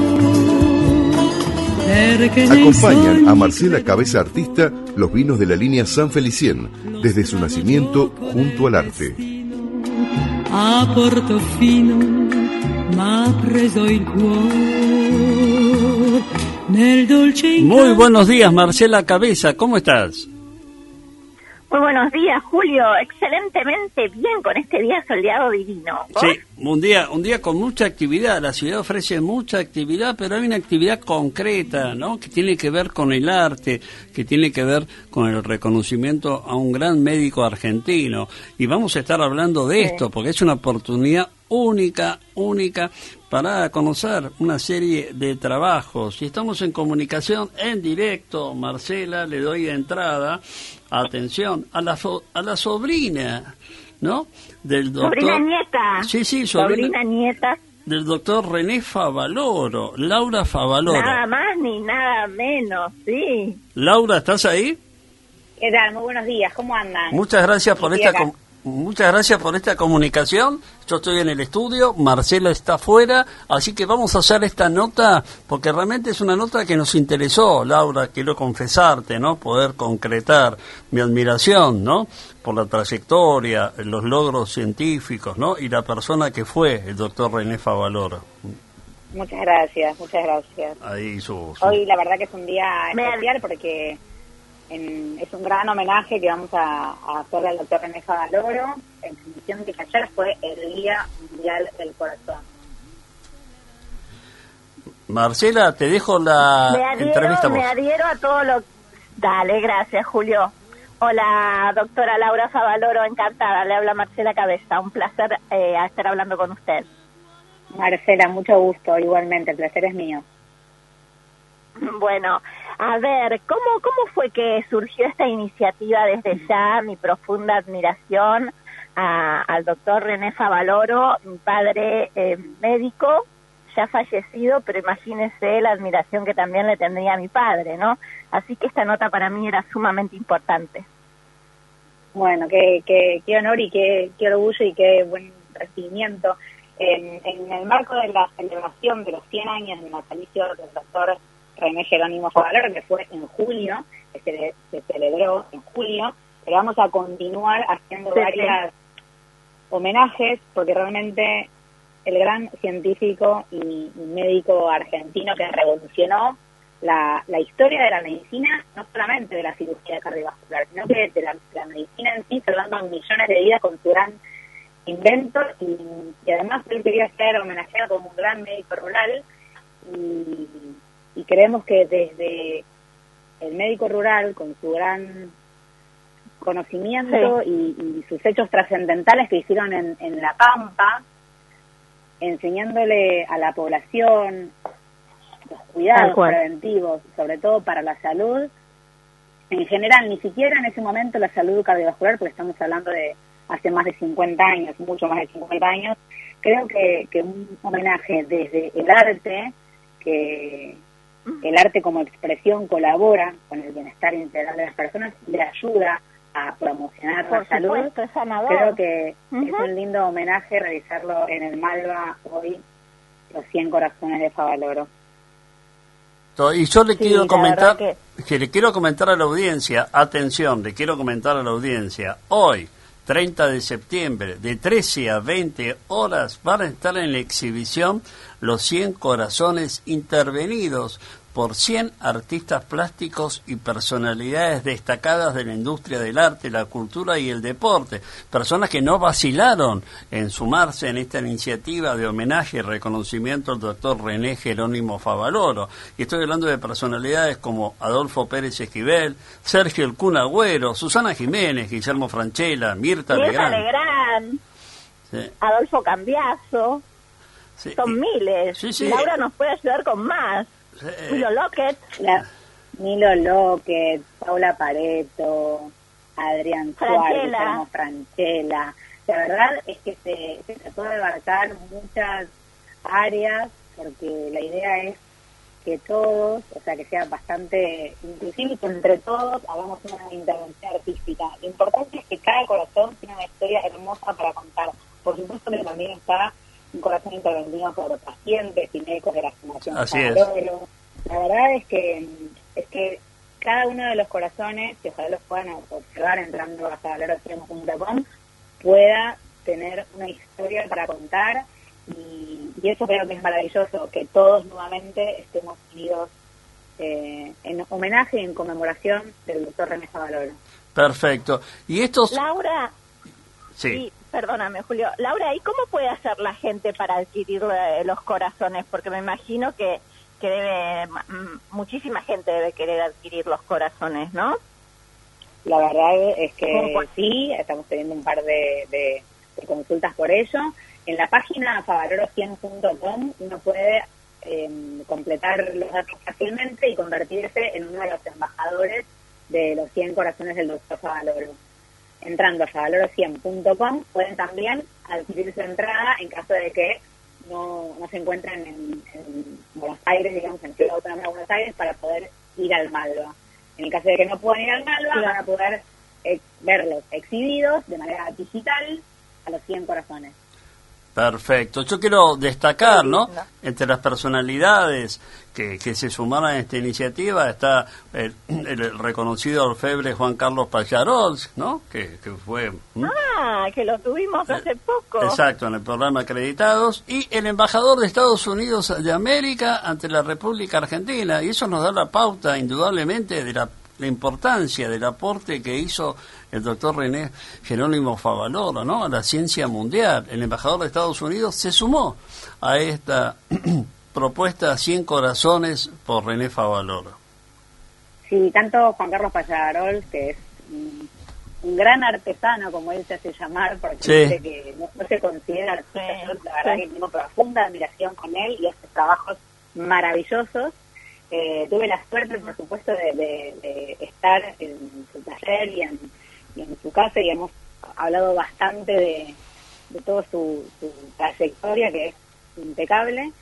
Acompañan a Marcela Cabeza Artista los vinos de la línea San Felicien, desde su nacimiento junto al arte. A Portofino m'ha preso il cuore nel dolce incanto. Muy buenos días, Marcela Cabeza, ¿cómo estás? Muy buenos días, Julio. Excelentemente bien con este día soleado divino. ¿Vos? Sí, un día, un día con mucha actividad. La ciudad ofrece mucha actividad, pero hay una actividad concreta, ¿no? Que tiene que ver con el arte, que tiene que ver con el reconocimiento a un gran médico argentino. Y vamos a estar hablando de esto, porque es una oportunidad única, única para conocer una serie de trabajos. Y estamos en comunicación en directo. Marcela, le doy entrada. Atención, a la, so, a la sobrina, ¿no? Del doctor... Sobrina nieta. Sí, sí, sobrina, sobrina nieta. Del doctor René Favaloro, Laura Favaloro. Nada más ni nada menos, sí. Laura, ¿estás ahí? ¿Qué tal? Muy buenos días, ¿cómo andan? Muchas gracias por Estoy esta... acá. Com- Muchas gracias por esta comunicación. Yo estoy en el estudio, Marcela está afuera, así que vamos a hacer esta nota porque realmente es una nota que nos interesó, Laura, quiero confesarte, ¿no? Poder concretar mi admiración, ¿no? Por la trayectoria, los logros científicos, ¿no? Y la persona que fue el doctor René Favaloro. Muchas gracias, muchas gracias. Ahí su, su... Hoy la verdad que es un día Me- especial porque en- es un gran homenaje que vamos a, a hacerle al doctor René Favaloro en función de que ayer fue el Día Mundial del Corazón. Marcela, te dejo la me adhiero, entrevista vos. me adhiero a todo lo... Dale, gracias, Julio. Hola, doctora Laura Favaloro, encantada. Le habla Marcela Cabeza. Un placer eh, estar hablando con usted. Marcela, mucho gusto, igualmente, el placer es mío. Bueno, a ver, ¿cómo, cómo fue que surgió esta iniciativa desde ya? Mi profunda admiración a- al doctor René Favaloro, mi padre eh, médico, ya fallecido, pero imagínese la admiración que también le tendría a mi padre, ¿no? Así que esta nota para mí era sumamente importante. Bueno, qué, qué, qué honor y qué, qué orgullo y qué buen recibimiento. En, en el marco de la celebración de los cien años del natalicio del doctor René Jerónimo Favaloro, que fue en julio, que se, se celebró en julio, pero vamos a continuar haciendo Sí, varias homenajes, porque realmente el gran científico y, y médico argentino que revolucionó la, la historia de la medicina, no solamente de la cirugía cardiovascular, sino que de la, la medicina en sí, salvando millones de vidas con su gran invento, y, y además él quería ser homenajeado como un gran médico rural, y, y creemos que desde el médico rural, con su gran conocimiento y, y sus hechos trascendentales que hicieron en, en La Pampa, enseñándole a la población los Tal cuidados cual. preventivos, sobre todo para la salud, en general, ni siquiera en ese momento la salud cardiovascular, porque estamos hablando de hace más de cincuenta años, mucho más de cincuenta años, creo que, que un homenaje desde el arte, que el arte como expresión colabora con el bienestar integral de las personas y le ayuda a promocionar Por la salud. supuesto, es sanador. Creo que Ujú. es un lindo homenaje realizarlo en el Malva hoy, los cien corazones de Favaloro. Y yo le Sí, quiero la comentar, verdad que... le quiero comentar a la audiencia, atención, le quiero comentar a la audiencia, hoy, treinta de septiembre, de trece a veinte horas, van a estar en la exhibición los cien corazones intervenidos por cien artistas plásticos y personalidades destacadas de la industria del arte, la cultura y el deporte. Personas que no vacilaron en sumarse en esta iniciativa de homenaje y reconocimiento al doctor René Jerónimo Favaloro. Y estoy hablando de personalidades como Adolfo Pérez Esquivel, Sergio El Kun Agüero, Susana Jiménez, Guillermo Francella, Mirta Mirta Legrand. Legrand, Sí, Adolfo Cambiaso, sí, son y- miles. Sí, sí. Laura nos puede ayudar con más. sí. Milo Lockett, La, Milo Lockett, Paula Pareto, Adrián Suárez, Franchella. Guillermo Franchella. La verdad es que se, se trató de abarcar muchas áreas, porque la idea es que todos, o sea, que sea bastante inclusivo y que entre todos hagamos una intervención artística. Lo importante es que cada corazón tiene una historia hermosa para contar. Por supuesto que también está un corazón intervenido por pacientes y médicos de la Fundación Así es. Favaloro. La verdad es que es que cada uno de los corazones, que ojalá los puedan observar entrando a favaloro cien punto com, pueda tener una historia para contar, y, y eso creo que es maravilloso, que todos nuevamente estemos unidos eh, en homenaje y en conmemoración del doctor René Favaloro. Perfecto. Y estos... Laura, Sí. sí, perdóname, Julio. Laura, ¿y cómo puede hacer la gente para adquirir eh, los corazones? Porque me imagino que, que debe, m- muchísima gente debe querer adquirir los corazones, ¿no? La verdad es que ¿Cómo fue? sí, estamos teniendo un par de, de, de consultas por ello. En la página favaloro cien punto com uno puede eh, completar los datos fácilmente y convertirse en uno de los embajadores de los cien corazones del doctor Favaloro. Entrando a favaloro cien punto com pueden también adquirir su entrada en caso de que no, no se encuentren en, en Buenos Aires, digamos, en Ciudad Autónoma de Buenos Aires, para poder ir al Malva. En el caso de que no puedan ir al Malva, Claro. van a poder eh, verlos exhibidos de manera digital a los cien corazones. Perfecto. Yo quiero destacar, ¿no? Lindo. Entre las personalidades que, que se sumaron a esta iniciativa está el, el reconocido orfebre Juan Carlos Pallarol, ¿no? Que, que fue... ¿m? Ah, que lo tuvimos hace poco. Exacto, en el programa Acreditados, y el embajador de Estados Unidos de América ante la República Argentina, y eso nos da la pauta indudablemente de la, la importancia del aporte que hizo el doctor René Jerónimo Favaloro, ¿no? A la ciencia mundial. El embajador de Estados Unidos se sumó a esta propuesta cien corazones por René Favaloro. Sí, tanto Juan Carlos Pallarol, que es un, un gran artesano, como él se hace llamar, porque Sí. dice que no, no se considera artista. Sí, Yo la verdad sí. que tengo profunda admiración con él y hace trabajos maravillosos. Eh, tuve la suerte, por supuesto, de, de, de estar en su taller y en, y en su casa, y hemos hablado bastante de, de toda su, su trayectoria, que es impecable.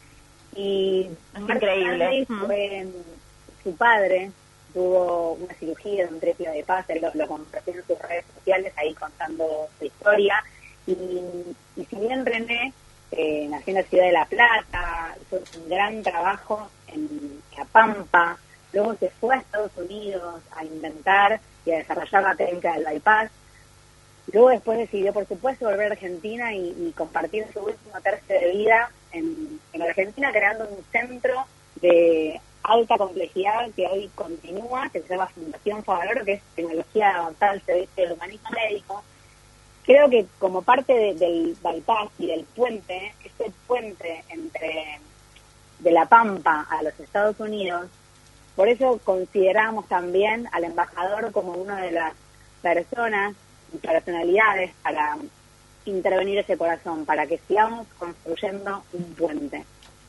Y Es Marta increíble. Stanley Ujú. fue su padre, tuvo una cirugía de un trépida de paz, él lo, lo compartió en sus redes sociales, ahí contando su historia. Y, y si bien René eh, nació en la ciudad de La Plata, hizo un gran trabajo en La Pampa, luego se fue a Estados Unidos a inventar y a desarrollar la técnica del bypass. Luego después decidió, por supuesto, volver a Argentina y, y compartir su último tercio de vida en, en Argentina, creando un centro de alta complejidad que hoy continúa, que se llama Fundación Favaloro, que es tecnología avanzada al servicio del humanismo médico. Creo que como parte de, del bypass y del puente, este puente entre de La Pampa a los Estados Unidos, por eso consideramos también al embajador como una de las personas y personalidades para intervenir ese corazón, para que sigamos construyendo un puente.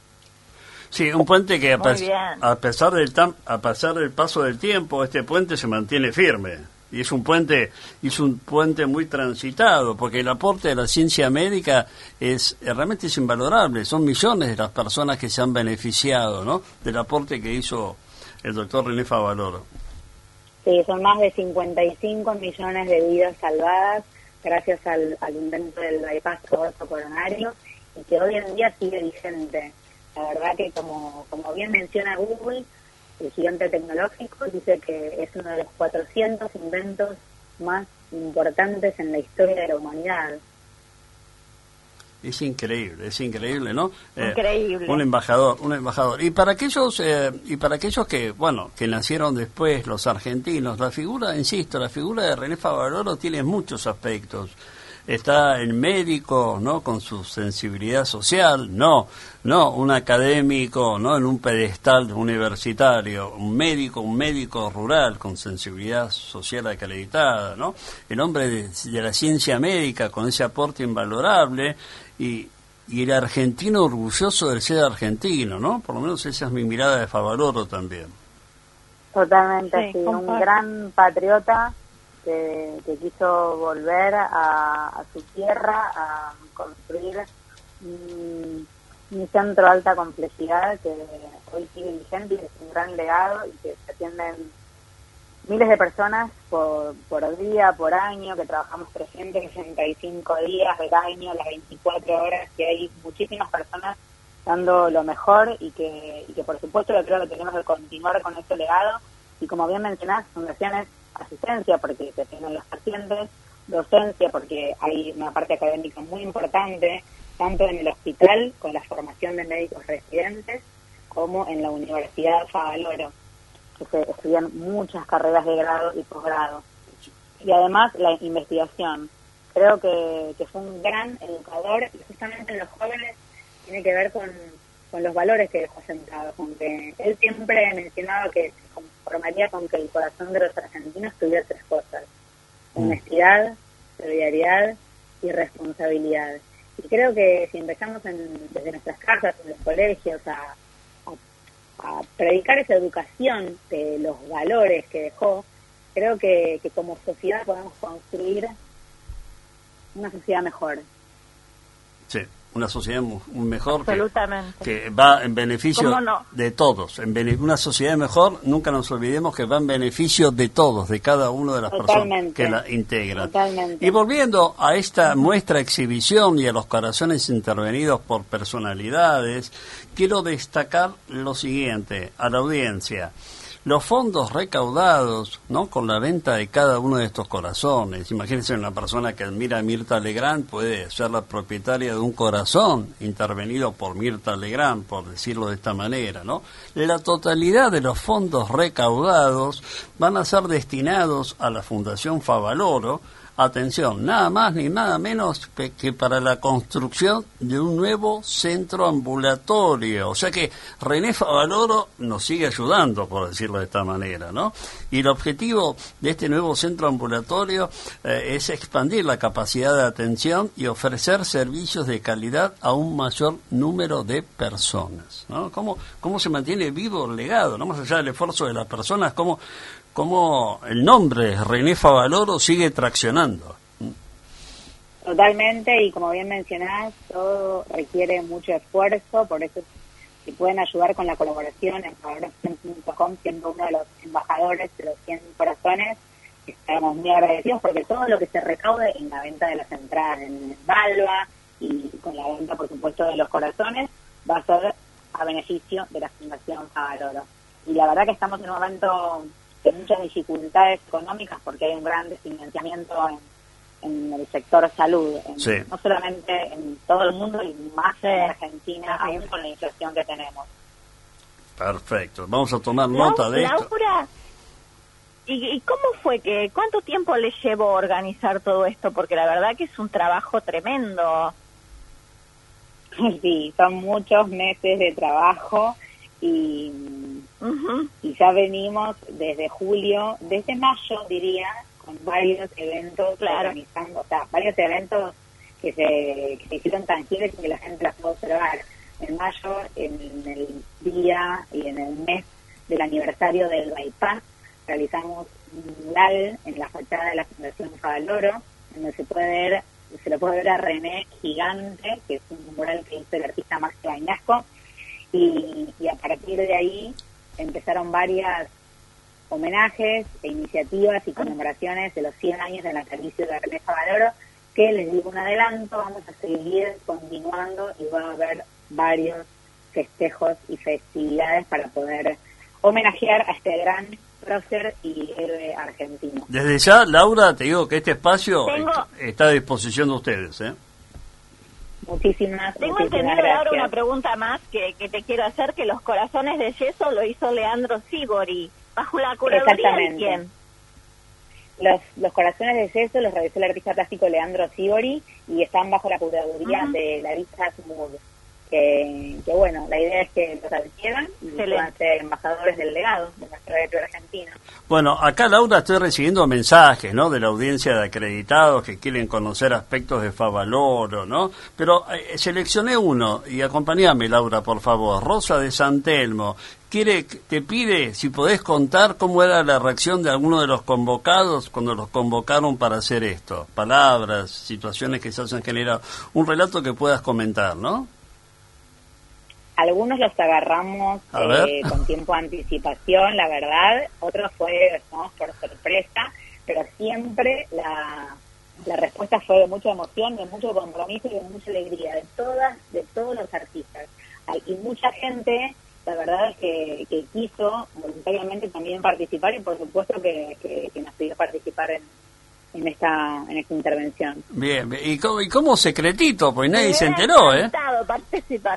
Sí, un puente que a, Muy pes- bien. a pesar del tam- a pesar del paso del tiempo, este puente se mantiene firme. Y es un puente, es un puente muy transitado, porque el aporte de la ciencia médica es eh, realmente es invalorable. Son millones de las personas que se han beneficiado, ¿no? Del aporte que hizo el doctor René Favaloro. Sí, son más de cincuenta y cinco millones de vidas salvadas gracias al, al invento del bypass aorto coronario, y que hoy en día sigue vigente. La verdad que, como, como bien menciona Google, el gigante tecnológico, dice que es uno de los cuatrocientos inventos más importantes en la historia de la humanidad. Es increíble, es increíble, ¿no? Eh, Increíble. un embajador, un embajador. Y para aquellos, eh, y para aquellos que, bueno, que nacieron después, los argentinos, la figura, insisto, la figura de René Favaloro tiene muchos aspectos. Está el médico, ¿no? Con su sensibilidad social, no, no, un académico, no, en un pedestal universitario, un médico, un médico rural con sensibilidad social acreditada, ¿no? El hombre de, de la ciencia médica con ese aporte invalorable, y, y el argentino orgulloso de ser argentino, ¿no? Por lo menos esa es mi mirada de Favaloro también. Totalmente, Sí, sí, un comparto. gran patriota que, que quiso volver a, a su tierra a construir un, un centro de alta complejidad que hoy sigue vigente y es un gran legado y que se atienden miles de personas por, por día, por año, que trabajamos trescientos sesenta y cinco días del año, las veinticuatro horas, que hay muchísimas personas dando lo mejor y que, y que por supuesto yo creo que tenemos que continuar con este legado. Y como bien mencionás, fundaciones, asistencia porque se tienen los pacientes, docencia porque hay una parte académica muy importante, tanto en el hospital con la formación de médicos residentes como en la Universidad Favaloro, que se estudian muchas carreras de grado y posgrado. Y además la investigación. Creo que, que fue un gran educador y justamente en los jóvenes tiene que ver con, con los valores que dejó sentados, con que él siempre mencionaba que se conformaría con que el corazón de los argentinos tuviera tres cosas: honestidad, solidaridad y responsabilidad. Y creo que si empezamos en, desde nuestras casas, en los colegios, a, a, a predicar esa educación de los valores que dejó, creo que, que como sociedad podemos construir una sociedad mejor. Sí, una sociedad mu- mejor que, Absolutamente. que va en beneficio ¿Cómo no? de todos. En bene- una sociedad mejor, nunca nos olvidemos que va en beneficio de todos, de cada una de las personas Totalmente. que la integran. Totalmente. Y volviendo a esta muestra exhibición y a los corazones intervenidos por personalidades, quiero destacar lo siguiente a la audiencia. Los fondos recaudados, ¿no?, con la venta de cada uno de estos corazones. Imagínense una persona que admira a Mirta Legrand puede ser la propietaria de un corazón intervenido por Mirta Legrand, por decirlo de esta manera, ¿no? La totalidad de los fondos recaudados van a ser destinados a la Fundación Favaloro. Atención, nada más ni nada menos que, que para la construcción de un nuevo centro ambulatorio. O sea que René Favaloro nos sigue ayudando, por decirlo de esta manera, ¿no? Y el objetivo de este nuevo centro ambulatorio eh, es expandir la capacidad de atención y ofrecer servicios de calidad a un mayor número de personas, ¿no? ¿Cómo, cómo se mantiene vivo el legado, ¿no? Más allá del esfuerzo de las personas, cómo cómo el nombre René Favaloro sigue traccionando. Totalmente, y como bien mencionás, todo requiere mucho esfuerzo, por eso si pueden ayudar con la colaboración en favaloro punto com, siendo uno de los embajadores de los cien corazones, estamos muy agradecidos porque todo lo que se recaude en la venta de las entradas en Balba y con la venta, por supuesto, de los corazones, va a ser a beneficio de la Fundación Favaloro. Y la verdad que estamos en un momento de muchas dificultades económicas porque hay un gran desfinanciamiento en, en el sector salud, en, Sí. no solamente en todo el mundo y más en Argentina, aún con la inflación que tenemos. Perfecto, vamos a tomar nota de esto. Laura, ¿y, ¿y cómo fue que, cuánto tiempo le llevó organizar todo esto? Porque la verdad que es un trabajo tremendo. Sí, son muchos meses de trabajo y, Ujú. y ya venimos desde julio, desde mayo diría, con varios eventos Claro. organizando, o sea, varios eventos que se, que se hicieron tangibles y que la gente las pudo observar. En mayo, en el día y en el mes del aniversario del bypass, realizamos un mural en la fachada de la Fundación Favaloro, donde se puede ver, se lo puede ver a René gigante, que es un mural que hizo el artista Maxi Bañasco, y, y a partir de ahí empezaron varias homenajes e iniciativas y conmemoraciones de los cien años del natalicio de René Favaloro, que les digo un adelanto, vamos a seguir continuando y va a haber varios festejos y festividades para poder homenajear a este gran prócer y héroe argentino. Desde ya, Laura, te digo que este espacio Tengo- est- está a disposición de ustedes, ¿eh? Muchísimas, Tengo muchísimas entendido, gracias. Laura, una pregunta más que, que te quiero hacer, que los corazones de yeso lo hizo Leandro Sibori, bajo la curaduría de Exactamente. quién. Los, los corazones de yeso los realizó el artista plástico Leandro Sibori y están bajo la curaduría Ujú. de Larissa Smooth. Que, que bueno, la idea es que los adquieran y Excelente. puedan ser embajadores del legado de nuestra territorio argentino. Bueno, acá, Laura, estoy recibiendo mensajes, ¿no?, de la audiencia de acreditados que quieren conocer aspectos de Favaloro, ¿no? Pero eh, seleccioné uno y acompáñame, Laura, por favor. Rosa de San Telmo quiere, te pide si podés contar cómo era la reacción de alguno de los convocados cuando los convocaron para hacer esto. Palabras, situaciones que se hayan generado. Un relato que puedas comentar, ¿no? Algunos los agarramos eh, con tiempo de anticipación, la verdad. Otros fue, ¿no?, por sorpresa, pero siempre la, la respuesta fue de mucha emoción, de mucho compromiso y de mucha alegría de todas, de todos los artistas. Hay, y mucha gente, la verdad es que, que quiso voluntariamente también participar y por supuesto que, que, que nos pidió participar en, en esta en esta intervención. Bien, bien. ¿Y cómo, y cómo secretito? Pues nadie se enteró, ¿eh? Participar.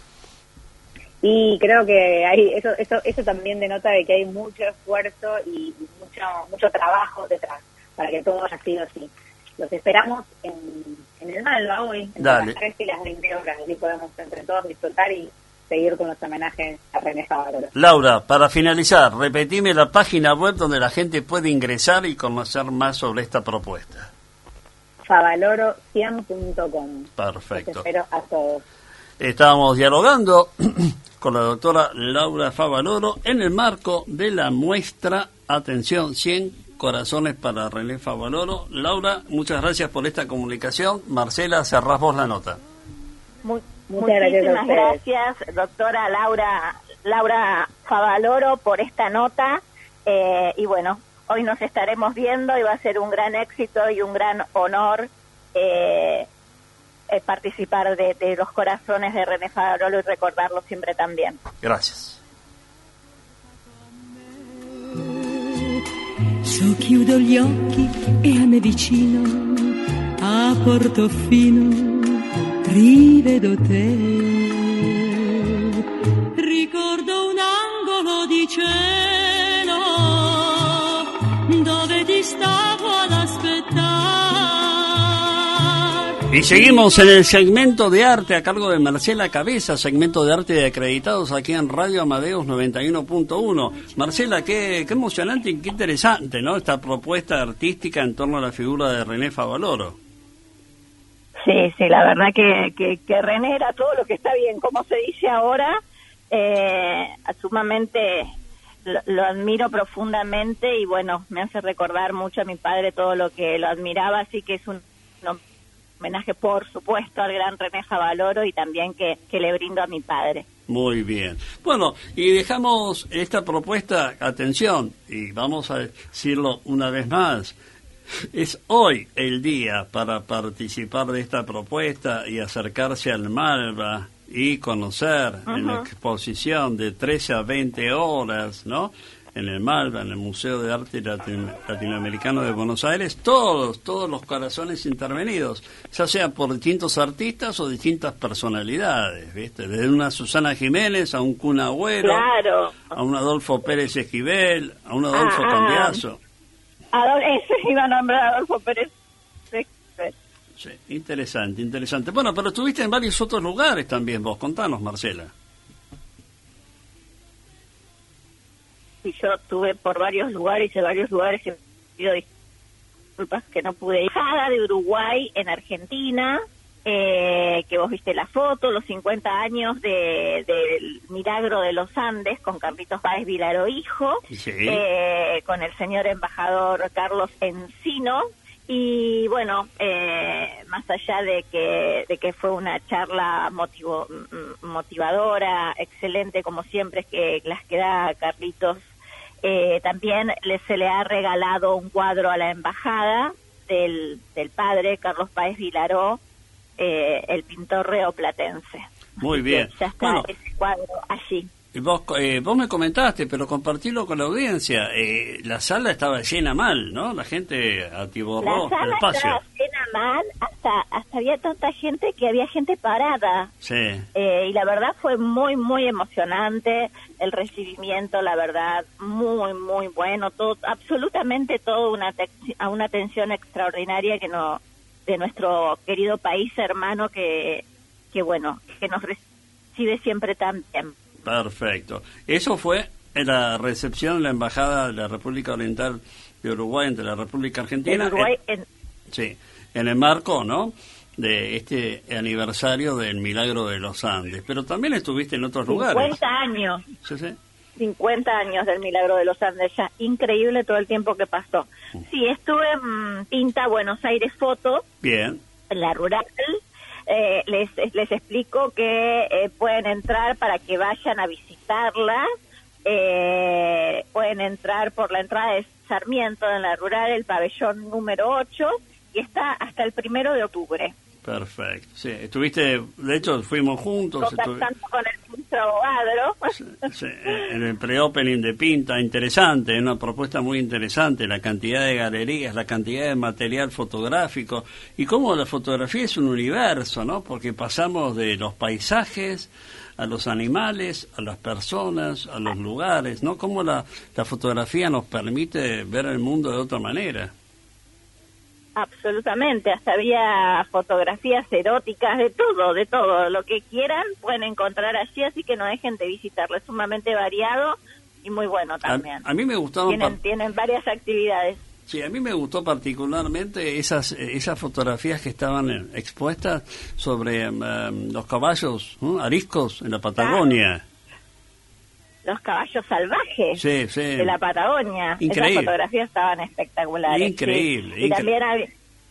Y creo que hay eso eso eso también denota de que hay mucho esfuerzo y mucho mucho trabajo detrás para que todo haya sido así. Los esperamos en, en el Malva hoy, entre Dale. las trece y las veinte horas, así podemos entre todos disfrutar y seguir con los homenajes a René Favaloro. Laura, para finalizar, repetime la página web donde la gente puede ingresar y conocer más sobre esta propuesta. favaloro cien punto com. Perfecto. Los espero a todos. Estábamos dialogando con la doctora Laura Favaloro en el marco de la muestra Atención cien Corazones para René Favaloro. Laura, muchas gracias por esta comunicación. Marcela, cerrás vos la nota. Muy, Muchas gracias a muchísimas ustedes. gracias, doctora Laura Laura Favaloro, por esta nota. Eh, y bueno, hoy nos estaremos viendo y va a ser un gran éxito y un gran honor eh, eh, participar de, de los corazones de René Favaloro y recordarlo siempre también. Gracias. So chiudo gli occhi e a me vicino a Portofino rivedo te. Ricordo un angolo di cielo dove ti stavo ad aspettare. Y seguimos en el segmento de arte a cargo de Marcela Cabeza, segmento de arte de acreditados aquí en Radio Amadeus noventa y uno punto uno. Marcela, qué, qué emocionante y qué interesante, ¿no?, esta propuesta artística en torno a la figura de René Favaloro. Sí, sí, la verdad que, que, que René era todo lo que está bien, como se dice ahora, eh, sumamente lo, lo admiro profundamente y bueno, me hace recordar mucho a mi padre todo lo que lo admiraba, así que es un, un homenaje, por supuesto, al gran René Favaloro y también que, que le brindo a mi padre. Muy bien. Bueno, y dejamos esta propuesta, atención, y vamos a decirlo una vez más, es hoy el día para participar de esta propuesta y acercarse al Malva y conocer uh-huh. en la exposición de trece a veinte horas, ¿no?, en el Malva, en el Museo de Arte Latino- Latinoamericano de Buenos Aires, todos, todos los corazones intervenidos, ya sea por distintos artistas o distintas personalidades, ¿viste? Desde una Susana Jiménez a un Kun Agüero, Claro. a un Adolfo Pérez Esquivel, a un Adolfo Ah, ah. Cambiaso. Adol ese iba a nombrar a Adolfo Pérez. Sí, interesante, interesante. Bueno, pero estuviste en varios otros lugares también vos, contanos, Marcela. Y yo estuve por varios lugares y en varios lugares he pido disculpas que no pude ir. Embajada de Uruguay en Argentina, eh, que vos viste la foto, los cincuenta años de, del Milagro de los Andes con Carlitos Páez Vilaró hijo, Sí. eh, con el señor embajador Carlos Encino. Y bueno, eh, más allá de que de que fue una charla motivo, motivadora, excelente como siempre, que las que da Carlitos, eh, también le, se le ha regalado un cuadro a la embajada del, del padre Carlos Páez Vilaró, eh, el pintor rioplatense. Muy Así bien. que ya está Bueno. ese cuadro allí. Y Vos, eh, vos me comentaste, pero compartilo con la audiencia. Eh, la sala estaba llena mal, ¿no? La gente atiborró La sala el espacio. estaba llena mal, hasta, hasta había tanta gente que había gente parada. Sí. Eh, y la verdad fue muy, muy emocionante el recibimiento, la verdad, muy, muy bueno, todo, absolutamente todo una, te- a una atención extraordinaria que no, de nuestro querido país hermano que, que bueno, que nos recibe siempre tan bien. Perfecto. Eso fue En la recepción en la Embajada de la República Oriental de Uruguay ante la República Argentina. En Uruguay, en, en... Sí, en el marco, ¿no?, de este aniversario del Milagro de los Andes. Pero también estuviste en otros lugares. cincuenta años. Sí, sí. cincuenta años del Milagro de los Andes, ya increíble todo el tiempo que pasó. Sí, estuve en Pinta, Buenos Aires Foto. Bien. En la rural. Eh, les, les explico que eh, pueden entrar para que vayan a visitarla. Eh, pueden entrar por la entrada de Sarmiento en la rural, el pabellón número ocho, y está hasta el primero de octubre. Perfecto. Sí, estuviste, de hecho fuimos juntos. Contactando estuve... con el ministro Boadro. Sí, sí, en el pre-opening de Pinta, interesante, una propuesta muy interesante, la cantidad de galerías, la cantidad de material fotográfico, y cómo la fotografía es un universo, ¿no? Porque pasamos de los paisajes a los animales, a las personas, a los lugares, ¿no? Cómo la, la fotografía nos permite ver el mundo de otra manera. Absolutamente, hasta había fotografías eróticas, de todo, de todo, lo que quieran pueden encontrar allí, así que no dejen de visitarlo, es sumamente variado y muy bueno también. A, a mí me gustaban... Tienen, tienen varias actividades. Sí, a mí me gustó particularmente esas esas fotografías que estaban expuestas sobre um, los caballos, ¿no?, ariscos en la Patagonia. Ah, los caballos salvajes sí, sí. de la Patagonia. Increíble. Esas fotografías estaban espectaculares. Increíble. Sí. Y, también hay,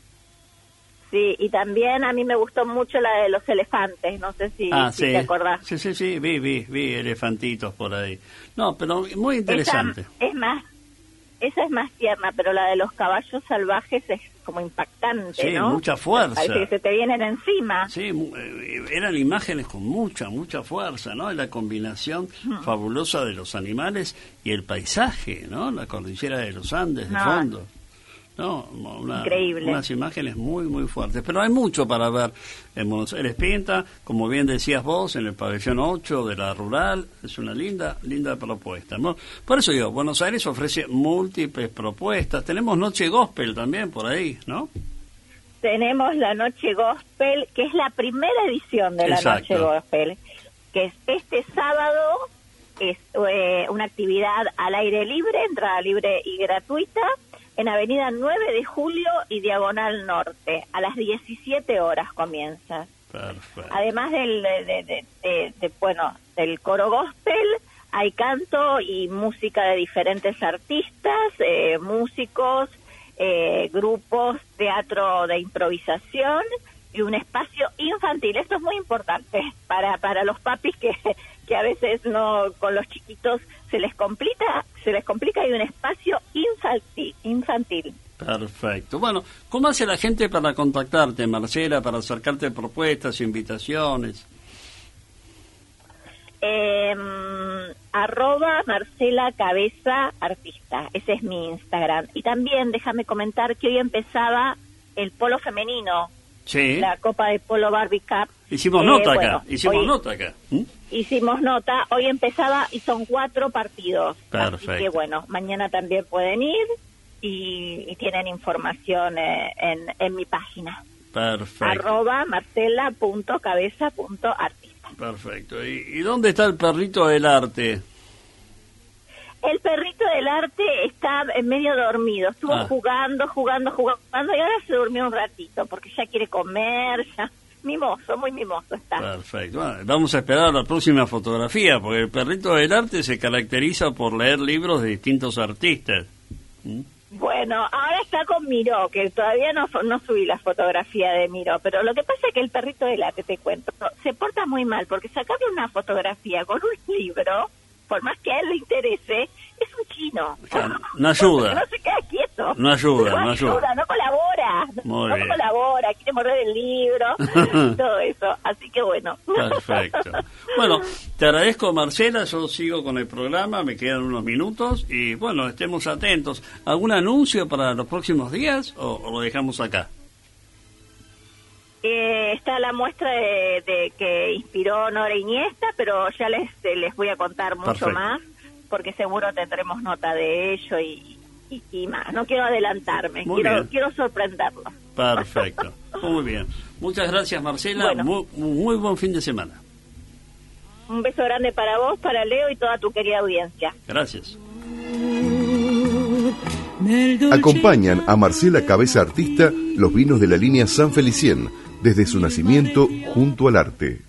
sí, y también a mí me gustó mucho la de los elefantes, no sé si, ah, si sí. te acordás. Sí, sí, sí, vi, vi, vi elefantitos por ahí. No, pero muy interesante. Esa es más, esa es más tierna, pero la de los caballos salvajes es como impactante, sí, ¿no? Mucha fuerza. Parece que se te vienen encima. Sí, eran imágenes con mucha, mucha fuerza, ¿no? La combinación hmm. fabulosa de los animales y el paisaje, ¿no? La cordillera de los Andes de no. fondo. No, una, increíble. Unas imágenes muy, muy fuertes. Pero hay mucho para ver en Buenos Aires Pinta, como bien decías vos, en el pabellón ocho de la rural. Es una linda, linda propuesta, ¿no? Por eso digo, Buenos Aires ofrece múltiples propuestas. Tenemos Noche Gospel también por ahí, ¿no? Tenemos la Noche Gospel, que es la primera edición de la Exacto. Noche Gospel, que es este sábado. Es eh, una actividad al aire libre, entrada libre y gratuita, en Avenida nueve de Julio y Diagonal Norte. A las diecisiete horas comienza. Perfecto. Además del, de, de, de, de, de, bueno, del coro gospel, hay canto y música de diferentes artistas, eh, músicos, eh, grupos, teatro de improvisación y un espacio infantil. Esto es muy importante para, para los papis que, que a veces no, con los chiquitos se les complica, se les complica y un espacio infantil, infantil. Perfecto. Bueno, ¿cómo hace la gente para contactarte, Marcela, para acercarte propuestas, invitaciones? Eh, arroba Marcela Cabeza Artista, ese es mi Instagram. Y también déjame comentar que hoy empezaba el polo femenino, sí. la Copa de Polo Barbie Cup. Hicimos eh, nota bueno, acá, hicimos hoy, nota acá. ¿Mm? Hicimos nota, hoy empezaba y son cuatro partidos. Perfecto. Así que bueno, mañana también pueden ir y, y tienen información eh, en, en mi página. Perfecto. Arroba marcela punto cabeza punto artista. Perfecto. ¿Y, ¿Y dónde está el perrito del arte? El perrito del arte está en medio dormido. Estuvo ah. jugando, jugando, jugando y ahora se durmió un ratito porque ya quiere comer, ya... Mimoso, muy mimoso está. Perfecto. Bueno, vamos a esperar la próxima fotografía, porque el perrito del arte se caracteriza por leer libros de distintos artistas. ¿Mm? Bueno, ahora está con Miró, que todavía no, no subí la fotografía de Miró, pero lo que pasa es que el perrito del arte, te cuento, se porta muy mal, porque sacarle una fotografía con un libro, por más que a él le interese, es un chino. Claro, no ayuda. No se queda quieto. No ayuda, no, no ayuda. ayuda. No colabora. Muy no bien. colabora, quiere morder el libro, todo eso. Así que bueno. Perfecto. Bueno, te agradezco, Marcela. Yo sigo con el programa, me quedan unos minutos y bueno, estemos atentos. ¿Algún anuncio para los próximos días o, o lo dejamos acá? Eh, está la muestra de, de que inspiró Nora Iniesta, pero ya les les voy a contar mucho Perfecto. más, porque seguro tendremos nota de ello y, y, y más. No quiero adelantarme, Muy quiero bien. quiero sorprenderlo. Perfecto. Muy bien. Muchas gracias, Marcela. Bueno. Muy, muy buen fin de semana. Un beso grande para vos, para Leo y toda tu querida audiencia. Gracias. Acompañan a Marcela Cabeza Artista los vinos de la línea San Felicien, desde su nacimiento junto al arte.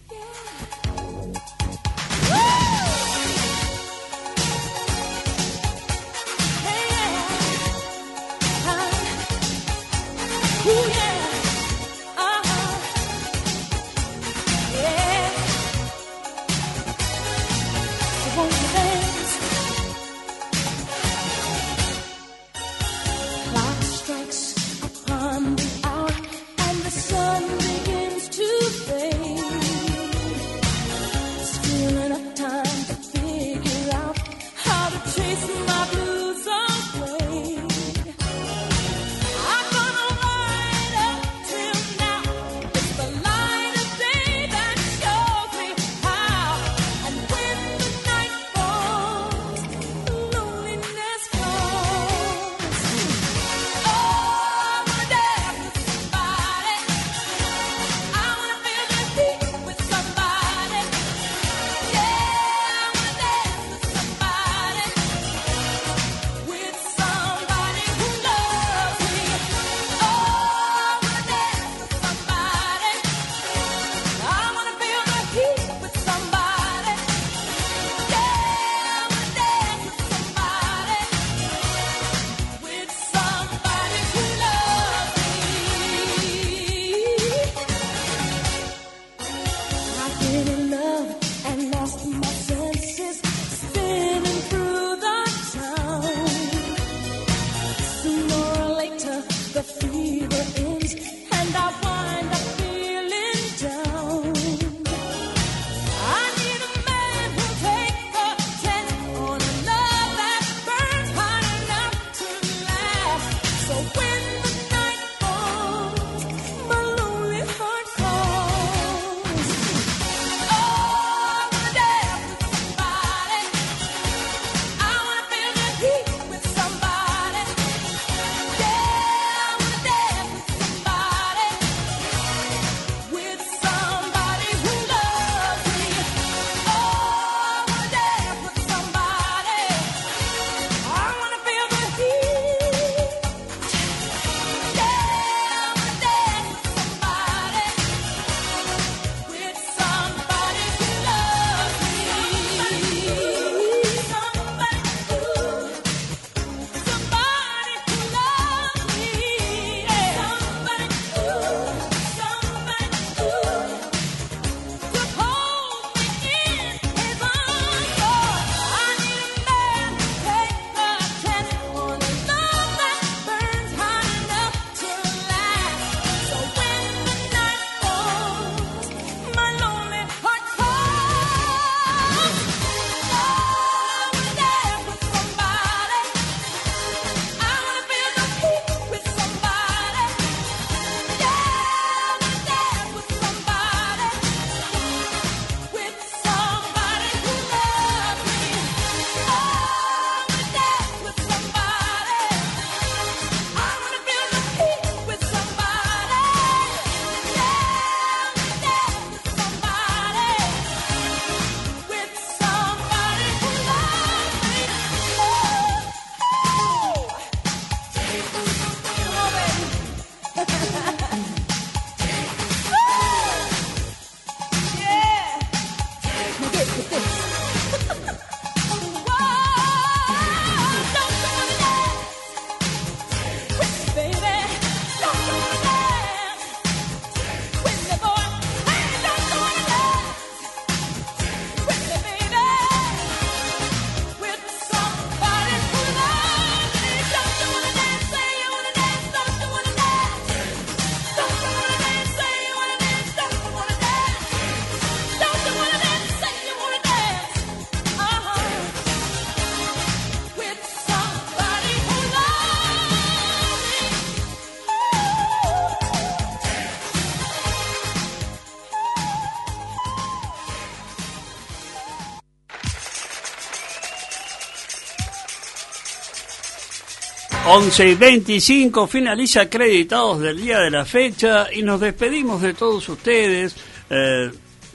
once y veinticinco, finaliza Acreditados del día de la fecha y nos despedimos de todos ustedes. Eh,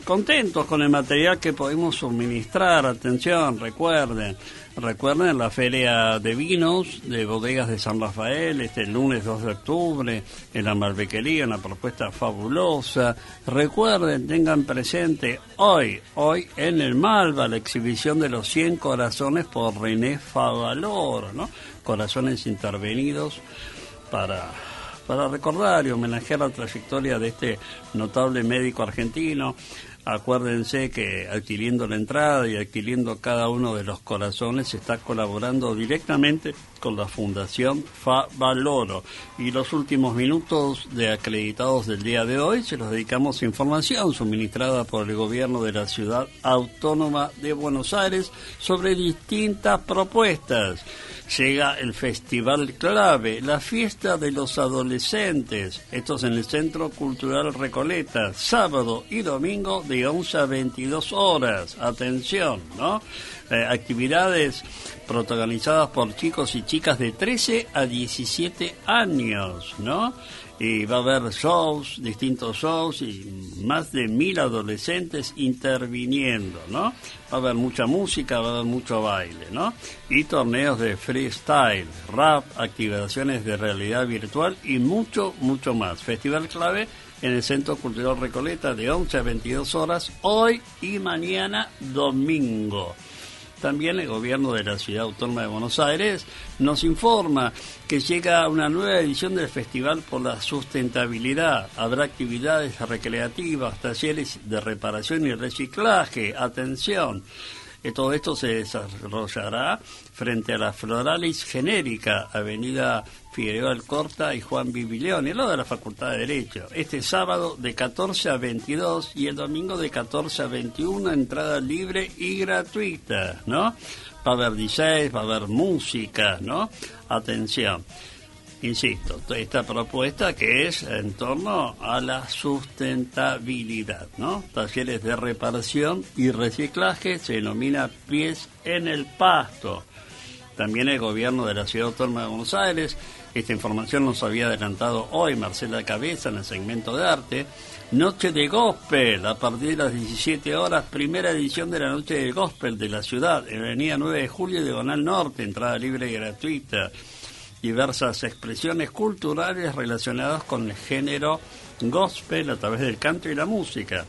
contentos con el material que podemos suministrar. Atención, recuerden, recuerden la Feria de Vinos de Bodegas de San Rafael, este lunes dos de octubre, en la Malbequería, una propuesta fabulosa. Recuerden, tengan presente hoy, hoy en el Malva, la exhibición de los cien corazones por René Favaloro, ¿no? Corazones intervenidos para... para recordar y homenajear la trayectoria de este notable médico argentino. Acuérdense que adquiriendo la entrada y adquiriendo cada uno de los corazones se está colaborando directamente con la Fundación Favaloro. Y los últimos minutos de acreditados del día de hoy se los dedicamos a información suministrada por el gobierno de la Ciudad Autónoma de Buenos Aires sobre distintas propuestas. Llega el Festival Clave, la fiesta de los adolescentes. Esto es en el Centro Cultural Recoleta, sábado y domingo de once a veintidós horas. Atención, ¿no? Eh, actividades protagonizadas por chicos y chicas de trece a diecisiete años, ¿no? Y va a haber shows, distintos shows y más de mil adolescentes interviniendo, ¿no? Va a haber mucha música, va a haber mucho baile, ¿no? Y torneos de freestyle, rap, activaciones de realidad virtual y mucho, mucho más. Festival Clave en el Centro Cultural Recoleta de once a veintidós horas, hoy y mañana domingo. También el gobierno de la Ciudad Autónoma de Buenos Aires nos informa que llega una nueva edición del Festival por la Sustentabilidad. Habrá actividades recreativas, talleres de reparación y reciclaje. Atención, que todo esto se desarrollará frente a la Floralis Genérica, Avenida Figueroa Alcorta y Juan Bibilioni, al lado de la Facultad de Derecho. Este sábado de catorce a veintidós y el domingo de catorce a veintiuno, entrada libre y gratuita, ¿no? Va a haber D Js, va a haber música, ¿no? Atención. Insisto, esta propuesta que es en torno a la sustentabilidad, ¿no? Talleres de reparación y reciclaje, se denomina Pies en el Pasto. También el gobierno de la Ciudad Autónoma de Buenos Aires, esta información nos había adelantado hoy Marcela Cabeza en el segmento de arte. Noche de Gospel, a partir de las diecisiete horas, primera edición de la Noche de Gospel de la ciudad, en Avenida nueve de julio, Diagonal Norte, entrada libre y gratuita. Diversas expresiones culturales relacionadas con el género gospel a través del canto y la música.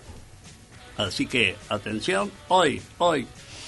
Así que, atención, hoy, hoy,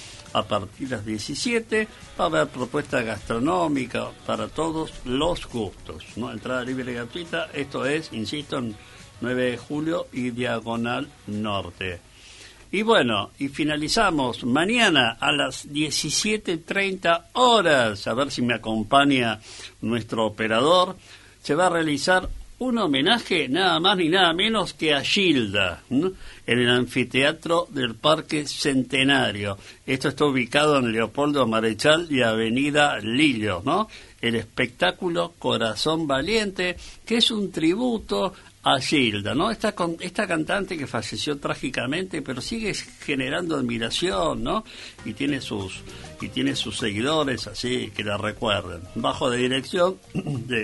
a partir de las diecisiete, va a haber propuesta gastronómica para todos los gustos, ¿no? Entrada libre y gratuita, esto es, insisto, en nueve de julio y Diagonal Norte. Y bueno, y finalizamos mañana a las diecisiete treinta horas, a ver si me acompaña nuestro operador, se va a realizar un homenaje nada más ni nada menos que a Gilda, ¿no? En el anfiteatro del Parque Centenario. Esto está ubicado en Leopoldo Marechal y Avenida Lillo, ¿no? El espectáculo Corazón Valiente, que es un tributo a Gilda, ¿no? Esta, esta cantante que falleció trágicamente, pero sigue generando admiración, ¿no? Y tiene sus y tiene sus seguidores, así que la recuerden. Bajo la dirección de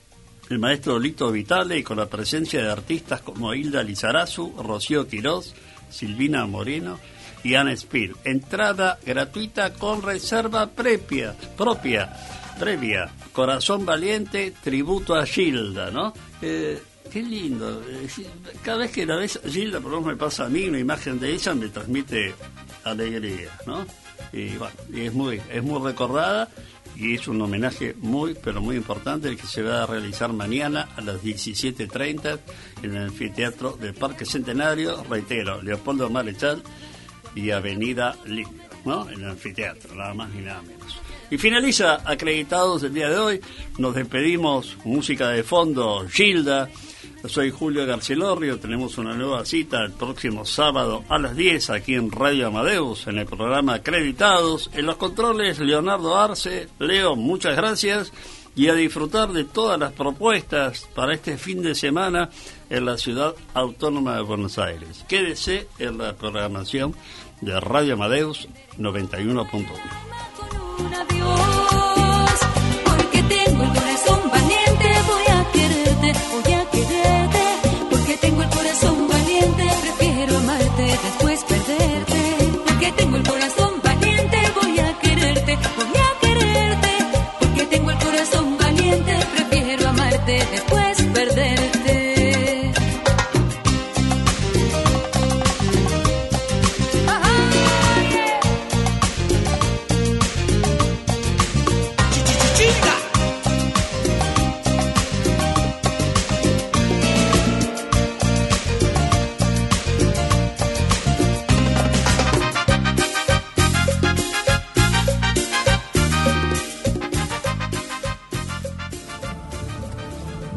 el maestro Lito Vitale y con la presencia de artistas como Hilda Lizarazu, Rocío Quirós, Silvina Moreno y Ana Spil. Entrada gratuita con reserva previa, propia, previa. Corazón Valiente, tributo a Gilda, ¿no? Eh, Qué lindo. Cada vez que la ves, Gilda, por lo menos me pasa a mí, una imagen de ella me transmite alegría, ¿no? Y bueno, y es muy, es muy recordada y es un homenaje muy, pero muy importante el que se va a realizar mañana a las diecisiete treinta en el anfiteatro del Parque Centenario, reitero, Leopoldo Marechal y Avenida Lillo, ¿no? En el anfiteatro, nada más ni nada menos. Y finaliza acreditados el día de hoy. Nos despedimos, música de fondo, Gilda. Soy Julio Garcilorrio, tenemos una nueva cita el próximo sábado a las diez aquí en Radio Amadeus, en el programa Acreditados. En los controles, Leonardo Arce. Leo, muchas gracias y a disfrutar de todas las propuestas para este fin de semana en la Ciudad Autónoma de Buenos Aires. Quédese en la programación de Radio Amadeus noventa y uno punto uno. Un adiós, porque tengo el corazón valiente, voy a quererte, voy a quererte, porque tengo el corazón valiente, prefiero amarte desde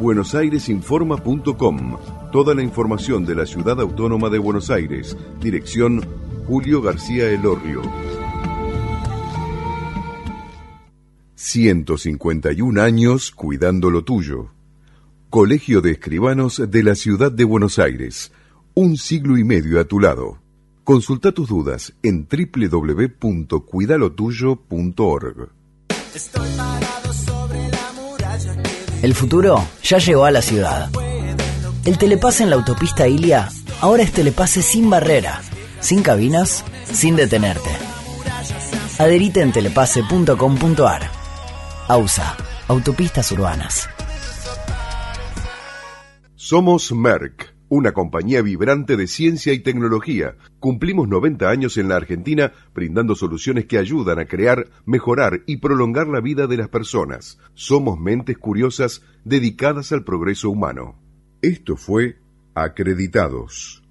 buenos aires informa punto com. Toda la información de la Ciudad Autónoma de Buenos Aires. Dirección Julio García Elorrio. ciento cincuenta y un años cuidando lo tuyo. Colegio de Escribanos de la Ciudad de Buenos Aires. Un siglo y medio a tu lado. Consulta tus dudas en doble u doble u doble u punto cuidalotuyo punto org. El futuro ya llegó a la ciudad. El telepase en la autopista Ilia ahora es telepase sin barrera, sin cabinas, sin detenerte. Adherite en telepase punto com punto ar. AUSA, Autopistas Urbanas. Somos Merck, una compañía vibrante de ciencia y tecnología. Cumplimos noventa años en la Argentina brindando soluciones que ayudan a crear, mejorar y prolongar la vida de las personas. Somos mentes curiosas dedicadas al progreso humano. Esto fue Acreditados.